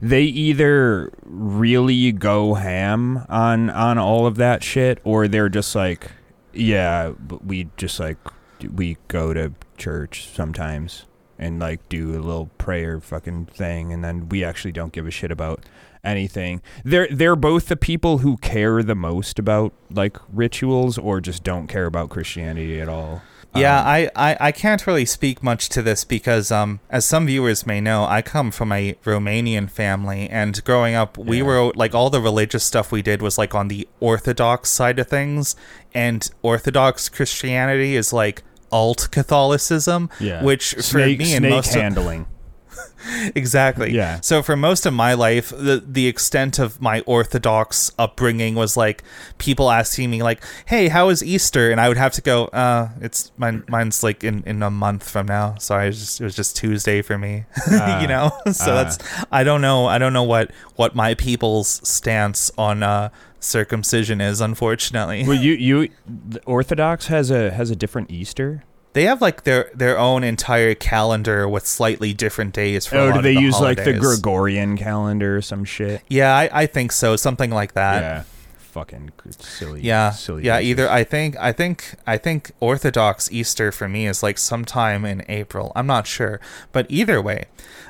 either really go ham on all of that shit, or they're just like, yeah, but we just, like, we go to church sometimes and, like, do a little prayer fucking thing, and then we actually don't give a shit about anything. They're both the people who care the most about, like, rituals, or just don't care about Christianity at all. Yeah, I can't really speak much to this because, as some viewers may know, I come from a Romanian family, and growing up, we were, like, all the religious stuff we did was, like, on the Orthodox side of things, and Orthodox Christianity is, like, alt-Catholicism, which for me and most handling. Exactly. Yeah. So for most of my life, the extent of my Orthodox upbringing was like people asking me like, "Hey, how is Easter?" And I would have to go, "It's mine's like in a month from now." Sorry, it was just Tuesday for me, you know. So that's I don't know what my people's stance on circumcision is, unfortunately. Well, the Orthodox has a different Easter. They have like their own entire calendar with slightly different days for a lot do of they the use holidays. like the Gregorian calendar or some shit? Yeah, I think so, something like that. Yeah, fucking silly. Yeah, silly. Yeah. Jesus. Either I think Orthodox Easter for me is like sometime in April. I'm not sure, but either way.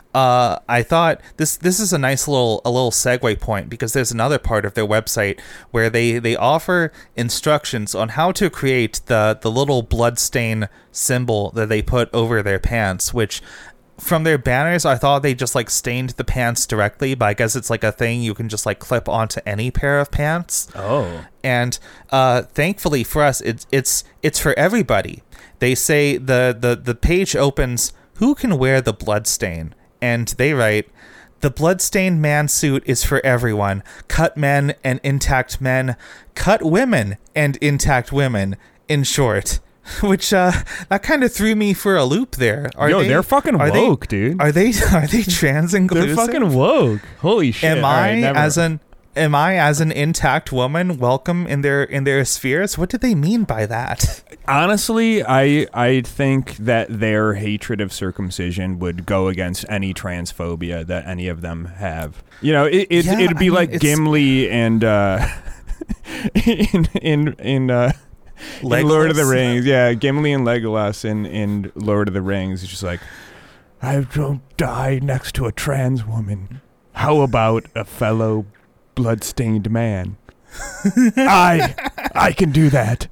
I thought this is a nice little segue point, because there's another part of their website where they offer instructions on how to create the little bloodstain symbol that they put over their pants, which from their banners I thought they just like stained the pants directly, but I guess it's like a thing you can just like clip onto any pair of pants. Oh. And thankfully for us, it's for everybody. They say the page opens, "Who can wear the bloodstain?" And they write, "The bloodstained man suit is for everyone. Cut men and intact men. Cut women and intact women. In short." Which that kind of threw me for a loop there. They're fucking woke, dude. Are they trans inclusive? They're fucking woke. Holy shit. Am I as an intact woman welcome in their spheres? What do they mean by that? Honestly, I think that their hatred of circumcision would go against any transphobia that any of them have. You know, it'd be like Gimli and in Lord of the Rings. Yeah, Gimli and Legolas in Lord of the Rings. It's just like, I don't die next to a trans woman. How about a fellow bloodstained man? I can do that.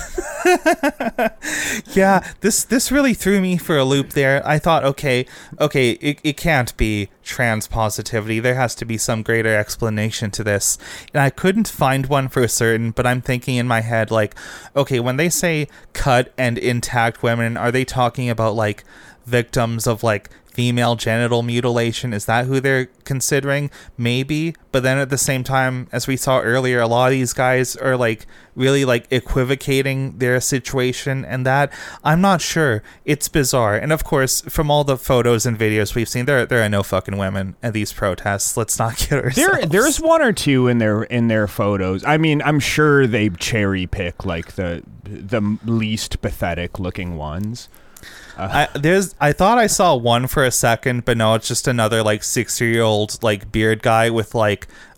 Yeah, this really threw me for a loop there. I thought, okay, it can't be trans positivity. There has to be some greater explanation to this. And I couldn't find one for certain, but I'm thinking in my head, like, okay, when they say cut and intact women, are they talking about, like, victims of, like, female genital mutilation? Is that who they're considering? Maybe. But then at the same time, as we saw earlier, a lot of these guys are like really like equivocating their situation, and that I'm not sure. It's bizarre. And of course, from all the photos and videos we've seen, there are no fucking women at these protests. Let's not get ourselves. There's one or two in their photos. I mean, I'm sure they cherry pick like the least pathetic looking ones. I thought I saw one for a second, but no, it's just another like 60-year-old like beard guy with like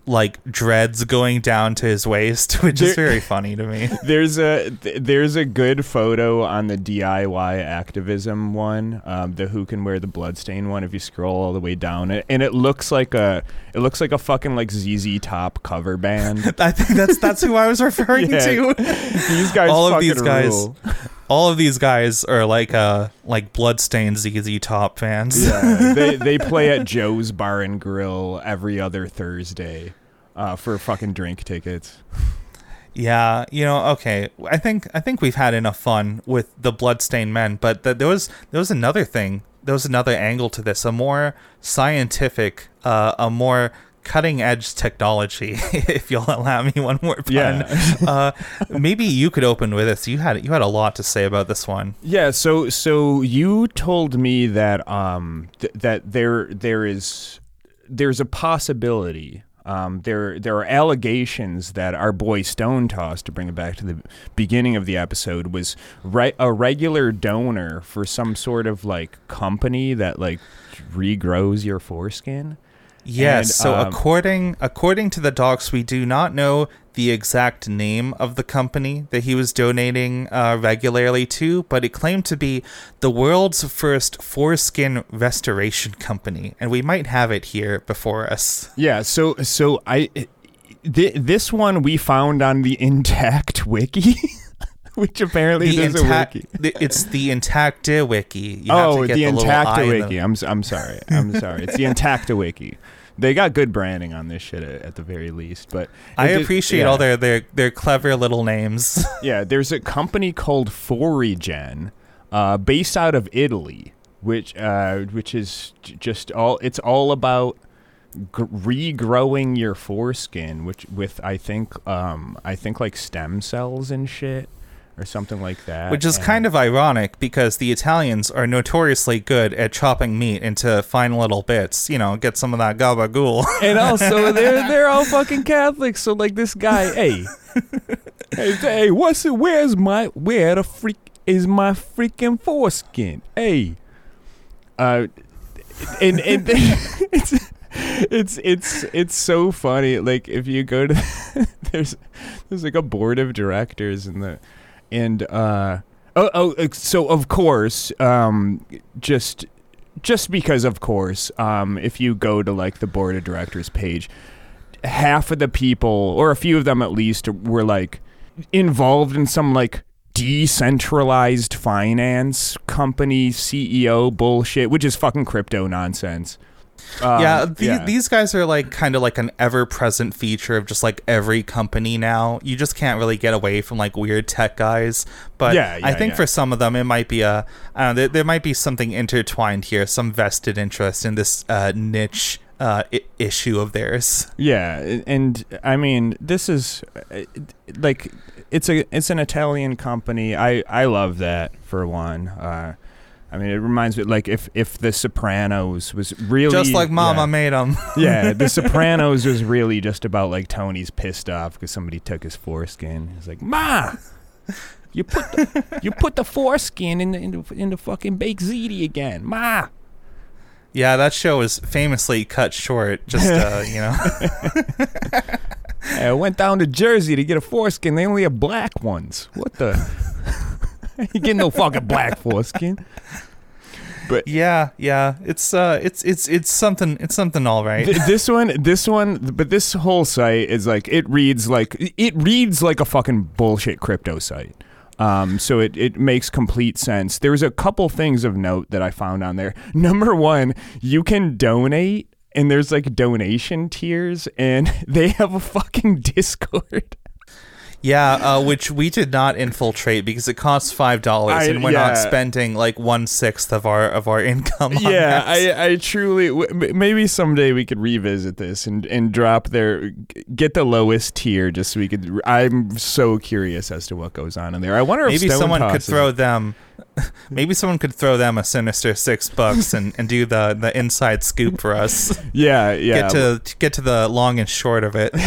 like dreads going down to his waist, which is very funny to me. There's a good photo on the DIY activism one, the who can wear the bloodstain one. If you scroll all the way down, and it looks like a fucking like ZZ Top cover band. I think that's who I was referring to. These guys, all of these guys are like Bloodstained ZZ Top fans. Yeah, they play at Joe's Bar and Grill every other Thursday for fucking drink tickets. Yeah, okay. I think we've had enough fun with the Bloodstained Men, but there was another thing. There was another angle to this, a more scientific, a more cutting edge technology, if you'll allow me one more pun. Yeah. Maybe you could open with this. You had a lot to say about this one. Yeah, so you told me that that there's a possibility. There are allegations that our boy Stone Toss, to bring it back to the beginning of the episode, was a regular donor for some sort of like company that like regrows your foreskin. Yes. And, so according to the docs, we do not know the exact name of the company that he was donating regularly to, but it claimed to be the world's first foreskin restoration company, and we might have it here before us. Yeah. So this one we found on the Intact Wiki. Which apparently there's a wiki. It's the Intacta Wiki. The Intacta Wiki. I'm sorry. It's the Intacta Wiki. They got good branding on this shit at the very least. But I appreciate all their clever little names. Yeah, there's a company called Forigen, based out of Italy, which is just all about regrowing your foreskin, with I think like stem cells and shit. Or something like that. Which is kind of ironic because the Italians are notoriously good at chopping meat into fine little bits. Get some of that gabagool. And also, they're all fucking Catholics. So like this guy, hey, what's it? Where the freak is my freaking foreskin? Hey, and it's so funny. Like if you go to there's like a board of directors so of course, just because of course, if you go to like the board of directors page, half of the people, or a few of them at least, were like involved in some like decentralized finance company CEO bullshit, which is fucking crypto nonsense. These guys are like kind of like an ever-present feature of just like every company now. You just can't really get away from like weird tech guys. But I think for some of them, it might be there might be something intertwined here, some vested interest in this niche issue of theirs. Yeah, and I mean, this is like it's an Italian company. I love that for one. I mean, it reminds me, like, if The Sopranos was really... Just like Mama made them. Yeah, The Sopranos was really just about, like, Tony's pissed off because somebody took his foreskin. He's like, Ma! You put the foreskin in the fucking baked ziti again. Ma! Yeah, that show was famously cut short, just, I went down to Jersey to get a foreskin. They only have black ones. What the... You get no fucking black foreskin. But yeah, it's something all right. This one, but this whole site is like it reads like a fucking bullshit crypto site. So it makes complete sense. There's a couple things of note that I found on there. Number one, you can donate, and there's like donation tiers, and they have a fucking Discord. Yeah, which we did not infiltrate because it costs $5, and we're not spending like 1/6 of our income. On that. I truly maybe someday we could revisit this and get the lowest tier just so we could. I'm so curious as to what goes on in there. I wonder if maybe someone could throw them. Maybe someone could throw them a sinister $6 and do the inside scoop for us. Yeah. Get to the long and short of it.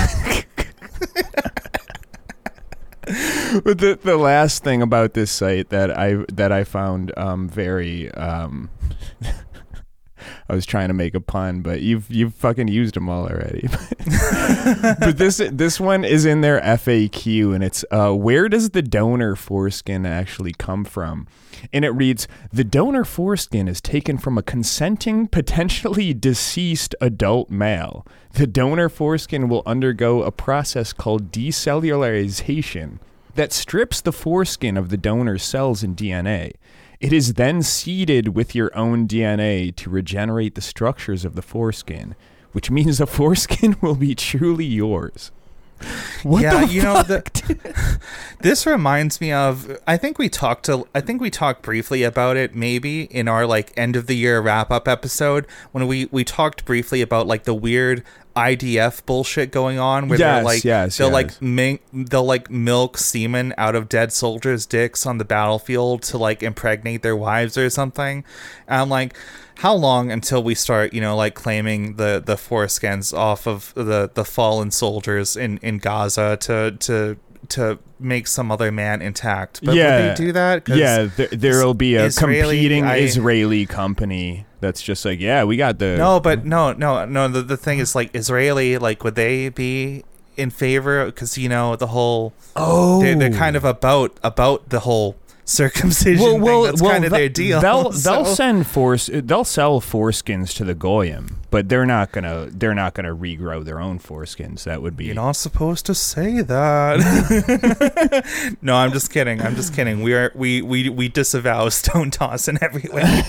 But the last thing about this site that I found very I was trying to make a pun, but you've fucking used them all already. But this one is in their FAQ, and it's where does the donor foreskin actually come from? And it reads, the donor foreskin is taken from a consenting, potentially deceased adult male. The donor foreskin will undergo a process called decellularization that strips the foreskin of the donor's cells and DNA. It is then seeded with your own DNA to regenerate the structures of the foreskin, which means the foreskin will be truly yours. What the fuck? This reminds me of, I think we talked briefly about it maybe in our like end of the year wrap up episode when we talked briefly about like the weird IDF bullshit going on where they'll like milk semen out of dead soldiers' dicks on the battlefield to like impregnate their wives or something. And I'm like, how long until we start, like claiming the foreskins off of the fallen soldiers in Gaza to make some other man intact? But would they do that? Yeah, there'll be a competing Israeli company that's just like, yeah, we got the... No. The thing is, like, Israeli, like, would they be in favor? Because, the whole... Oh. They're kind of about the whole circumcision thing. That's kind of their deal. They'll sell foreskins to the goyim, but they're not gonna regrow their own foreskins. That would be... You're not supposed to say that. No, I'm just kidding. We disavow stone toss in every way.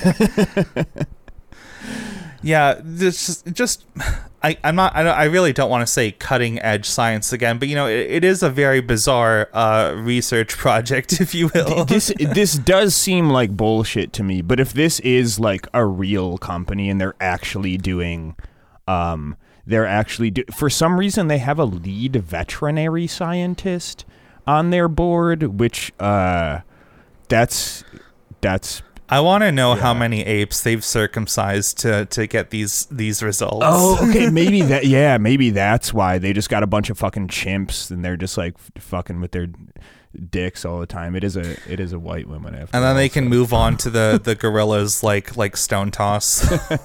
Yeah, this just I really don't want to say cutting edge science again, but it is a very bizarre research project, if you will. This does seem like bullshit to me, but if this is like a real company and they're actually doing for some reason they have a lead veterinary scientist on their board, which that's I want to know how many apes they've circumcised to get these results. Oh, okay, maybe that's why they just got a bunch of fucking chimps and they're just like fucking with their dicks all the time. It is a white woman after. And then they can move on to the gorillas like Stone Toss.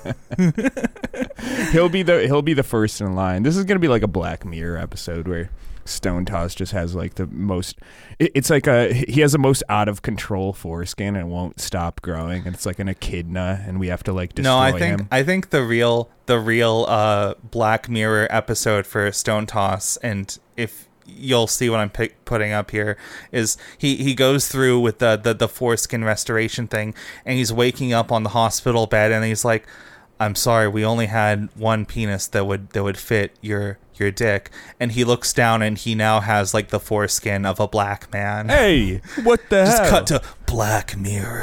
He'll be the first in line. This is gonna be like a Black Mirror episode where Stone Toss just has like the most. It's like he has the most out of control foreskin and it won't stop growing. And it's like an echidna, and we have to like destroy him. I think the real Black Mirror episode for Stone Toss, and if you'll see what I'm putting up here, is he goes through with the foreskin restoration thing, and he's waking up on the hospital bed, and he's like, I'm sorry, we only had one penis that would fit your dick. And he looks down and he now has like the foreskin of a black man. Hey, what the hell? Just cut to Black Mirror.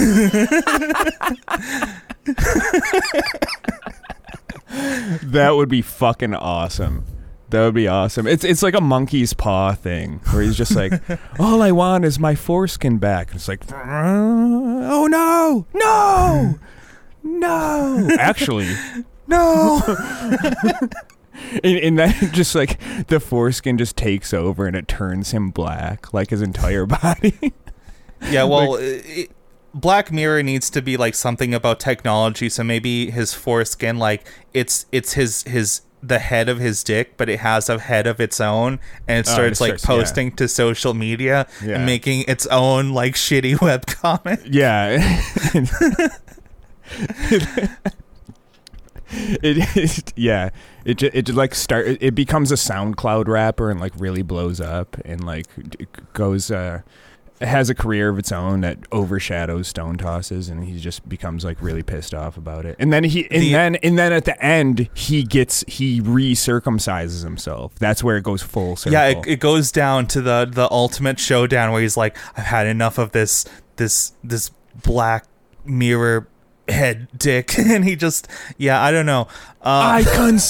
That would be fucking awesome. That would be awesome. It's like a monkey's paw thing where he's just like, all I want is my foreskin back. And it's like, oh no. Actually, no. And then just like the foreskin just takes over and it turns him black, like his entire body. Yeah, well, Black Mirror needs to be like something about technology. So maybe his foreskin, like it's his the head of his dick, but it has a head of its own, and it starts posting to social media and making its own like shitty webcomic. Yeah. It becomes a SoundCloud rapper and like really blows up and like goes has a career of its own that overshadows Stone Tosses, and he just becomes like really pissed off about it. And then then at the end he recircumcises himself. That's where it goes full circle. Yeah, it goes down to the ultimate showdown where he's like, I've had enough of this Black Mirror head dick. And he just, I don't know. I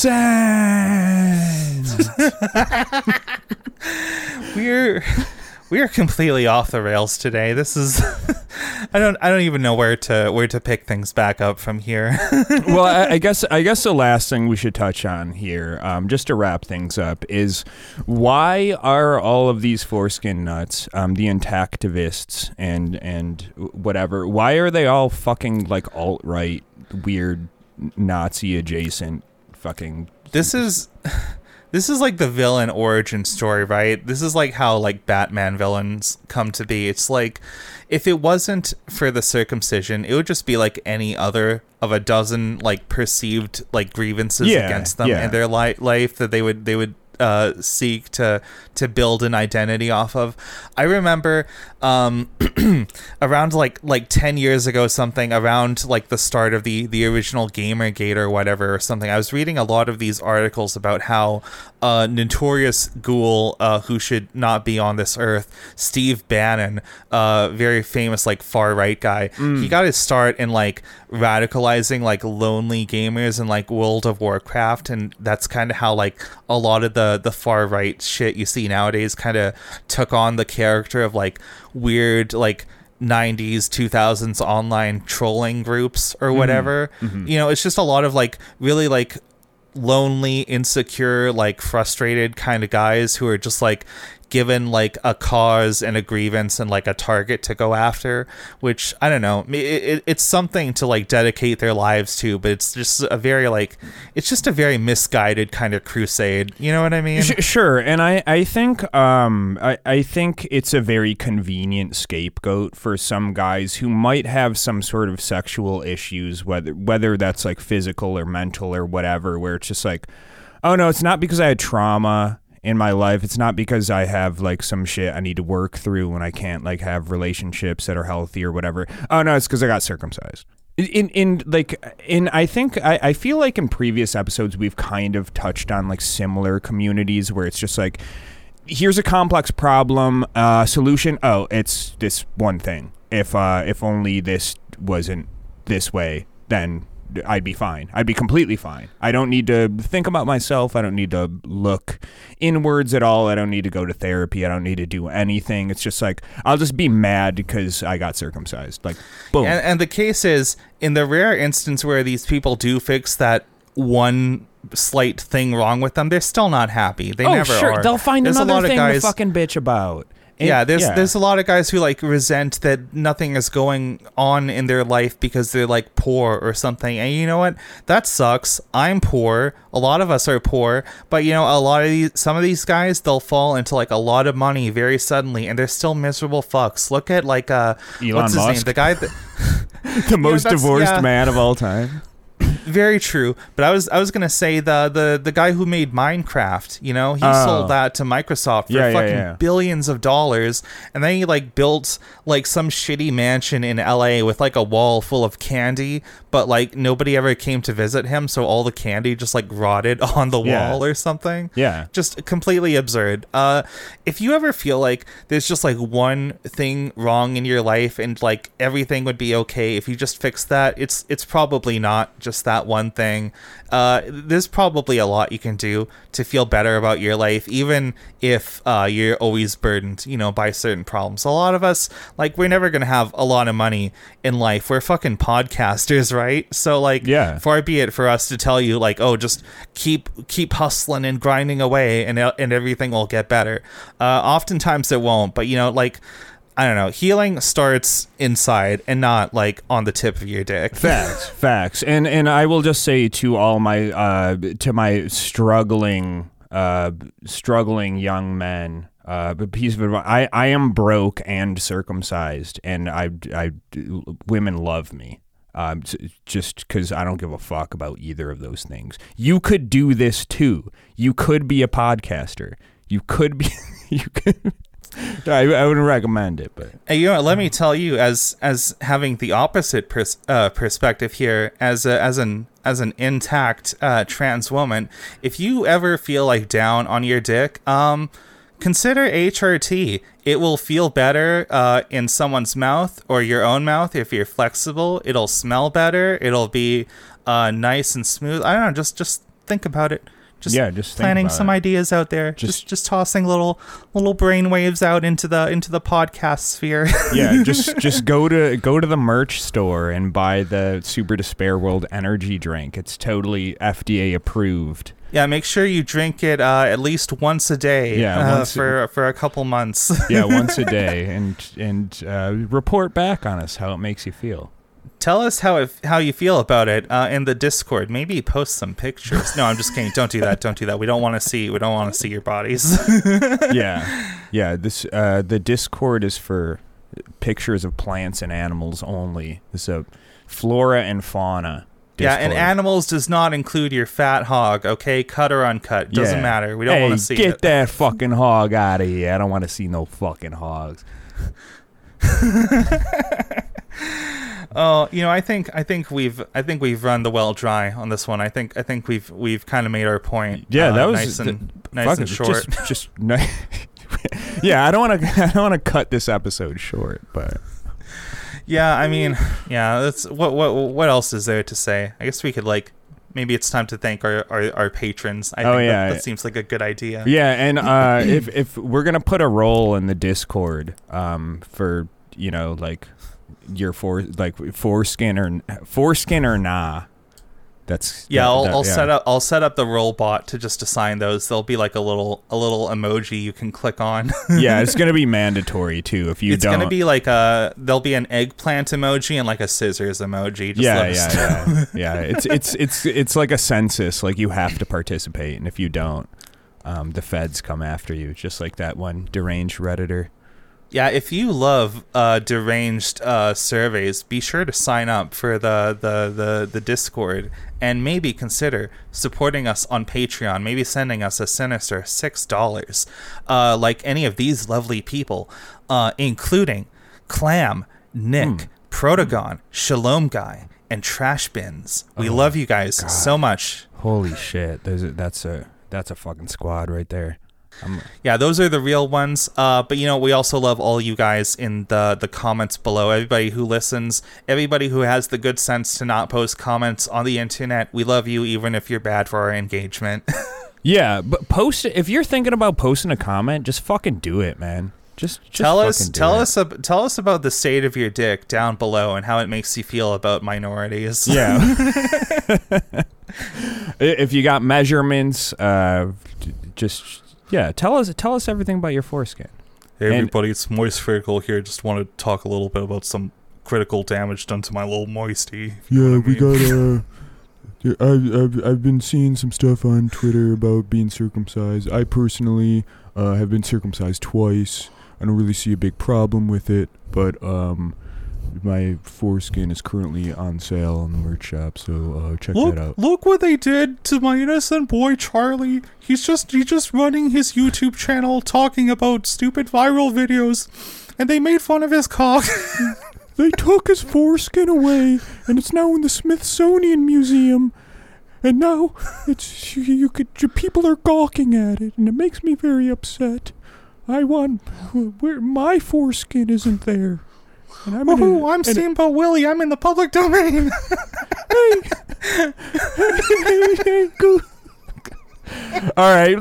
consent. We're completely off the rails today. This is I don't even know where to pick things back up from here. Well, I guess the last thing we should touch on here, just to wrap things up, is why are all of these foreskin nuts, the intactivists and whatever, why are they all fucking like alt-right weird Nazi adjacent fucking. This is like the villain origin story, right? This is like how like Batman villains come to be. It's like if it wasn't for the circumcision, it would just be like any other of a dozen like perceived like grievances against them and their life that they would seek to build an identity off of. I remember around like 10 years ago, something around like the start of the original Gamergate or whatever or something, I was reading a lot of these articles about how notorious ghoul who should not be on this earth, Steve Bannon, very famous like far right guy, he got his start in like radicalizing like lonely gamers in like World of Warcraft, and that's kind of how like a lot of the far right shit you see nowadays kind of took on the character of like weird like 90s 2000s online trolling groups or whatever. You know, it's just a lot of like really like lonely, insecure, like frustrated kind of guys who are just like given like a cause and a grievance and like a target to go after, which I don't know, it's something to like dedicate their lives to, but it's just a very like, it's just a very misguided kind of crusade, you know what I mean? Sure. And I think I think it's a very convenient scapegoat for some guys who might have some sort of sexual issues, whether that's like physical or mental or whatever, where it's just like, oh no, it's not because I had trauma in my life. It's not because I have like some shit I need to work through and I can't like have relationships that are healthy or whatever. Oh no, it's because I got circumcised. I feel like in previous episodes we've kind of touched on like similar communities where it's just like, here's a complex problem, solution. Oh, it's this one thing. If only this wasn't this way, then I'd be fine. I'd be completely fine. I don't need to think about myself. I don't need to look inwards at all. I don't need to go to therapy. I don't need to do anything. It's just like, I'll just be mad because I got circumcised. Like, boom. And the case is, in the rare instance where these people do fix that one slight thing wrong with them, they're still not happy. They never are. They'll find another thing to fucking bitch about. There's a lot of guys who like resent that nothing is going on in their life because they're like poor or something. And you know what? That sucks. I'm poor. A lot of us are poor, but you know, some of these guys, they'll fall into like a lot of money very suddenly and they're still miserable fucks. Look at like Elon what's his Musk? name? The guy that the most divorced man of all time. Very true, but I was gonna say the guy who made Minecraft, you know, he sold that to Microsoft for billions of dollars, and then he like built like some shitty mansion in LA with like a wall full of candy, but like nobody ever came to visit him, so all the candy just like rotted on the wall or something. Yeah, just completely absurd. If you ever feel like there's just like one thing wrong in your life and like everything would be okay if you just fix that, it's probably not just that one thing. There's probably a lot you can do to feel better about your life, even if you're always burdened, you know, by certain problems. A lot of us, like, we're never gonna have a lot of money in life. We're fucking podcasters, right? So like, far be it for us to tell you like, oh, just keep hustling and grinding away and everything will get better. Oftentimes it won't, but you know, like, I don't know, healing starts inside and not like on the tip of your dick. Facts. And I will just say to all my to my struggling young men, a piece of advice: I am broke and circumcised, and I women love me. Just because I don't give a fuck about either of those things. You could do this too. You could be a podcaster. You could be. You could. I wouldn't recommend it, but you know, let me tell you, as having the opposite perspective here, as an intact trans woman, if you ever feel like down on your dick, consider HRT. It will feel better in someone's mouth or your own mouth if you're flexible. It'll smell better. It'll be nice and smooth. I don't know. Just think about it. Just planting some ideas out there. Just tossing little brain waves out into the podcast sphere. just go to the merch store and buy the Super Despair World energy drink. It's totally FDA approved. Yeah, make sure you drink it at least once a day. For a couple months. Once a day, and report back on us how it makes you feel. Tell us how you feel about it in the Discord. Maybe post some pictures. No, I'm just kidding. Don't do that. Don't do that. We don't want to see your bodies. Yeah. This the Discord is for pictures of plants and animals only. This is a flora and fauna Discord. Yeah, and animals does not include your fat hog. Okay, cut or uncut, doesn't matter. We don't want to see get it. that fucking hog out of here. I don't want to see no fucking hogs. Oh, I think we've run the well dry on this one. I think we've kind of made our point. Yeah, that was nice and short. Just yeah, I don't want to cut this episode short, but yeah, I mean, yeah, that's what else is there to say? I guess we could maybe it's time to thank our patrons. I think that seems like a good idea. Yeah, and if we're gonna put a role in the Discord for your foreskin or nah. That's I'll set up the roll bot to just assign those. There'll be like a little emoji you can click on. Yeah, it's gonna be mandatory too. If you it's gonna be like there'll be an eggplant emoji and like a scissors emoji. Yeah. It's like a census. Like you have to participate, and if you don't, the feds come after you. Just like that one deranged Redditor. Yeah, if you love deranged surveys, be sure to sign up for the Discord and maybe consider supporting us on Patreon. Maybe sending us a sinister $6, like any of these lovely people, including Clam, Nick, Protagon, Shalom Guy, and Trash Bins. We love you guys so much. Holy shit! That's a fucking squad right there. Yeah, those are the real ones. But we also love all you guys in the comments below. Everybody who listens, everybody who has the good sense to not post comments on the internet. We love you, even if you're bad for our engagement. Yeah, but post it if you're thinking about posting a comment. Just fucking do it, man. Just tell us about the state of your dick down below and how it makes you feel about minorities. Yeah. If you got measurements, yeah, tell us everything about your foreskin. Hey everybody, it's Moist Critical here. Just want to talk a little bit about some critical damage done to my little moisty. Yeah, we got I've been seeing some stuff on Twitter about being circumcised. I personally have been circumcised twice. I don't really see a big problem with it, but my foreskin is currently on sale in the merch shop, so check that out. Look what they did to my innocent boy Charlie. He's just running his YouTube channel talking about stupid viral videos, and they made fun of his cock. They took his foreskin away, and it's now in the Smithsonian Museum. And now people are gawking at it, and it makes me very upset. Where my foreskin isn't there. And I'm Steamboat Willie. I'm in the public domain. Hey, go. All right,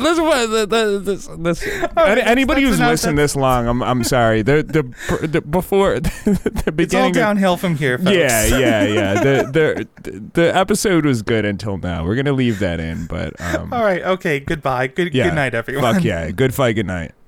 anybody who's listened this long, I'm sorry. Before the beginning, it's all downhill from here, folks. Yeah. The episode was good until now. We're gonna leave that in, but all right, okay. Goodbye. Good night, everyone. Fuck yeah. Good fight. Good night.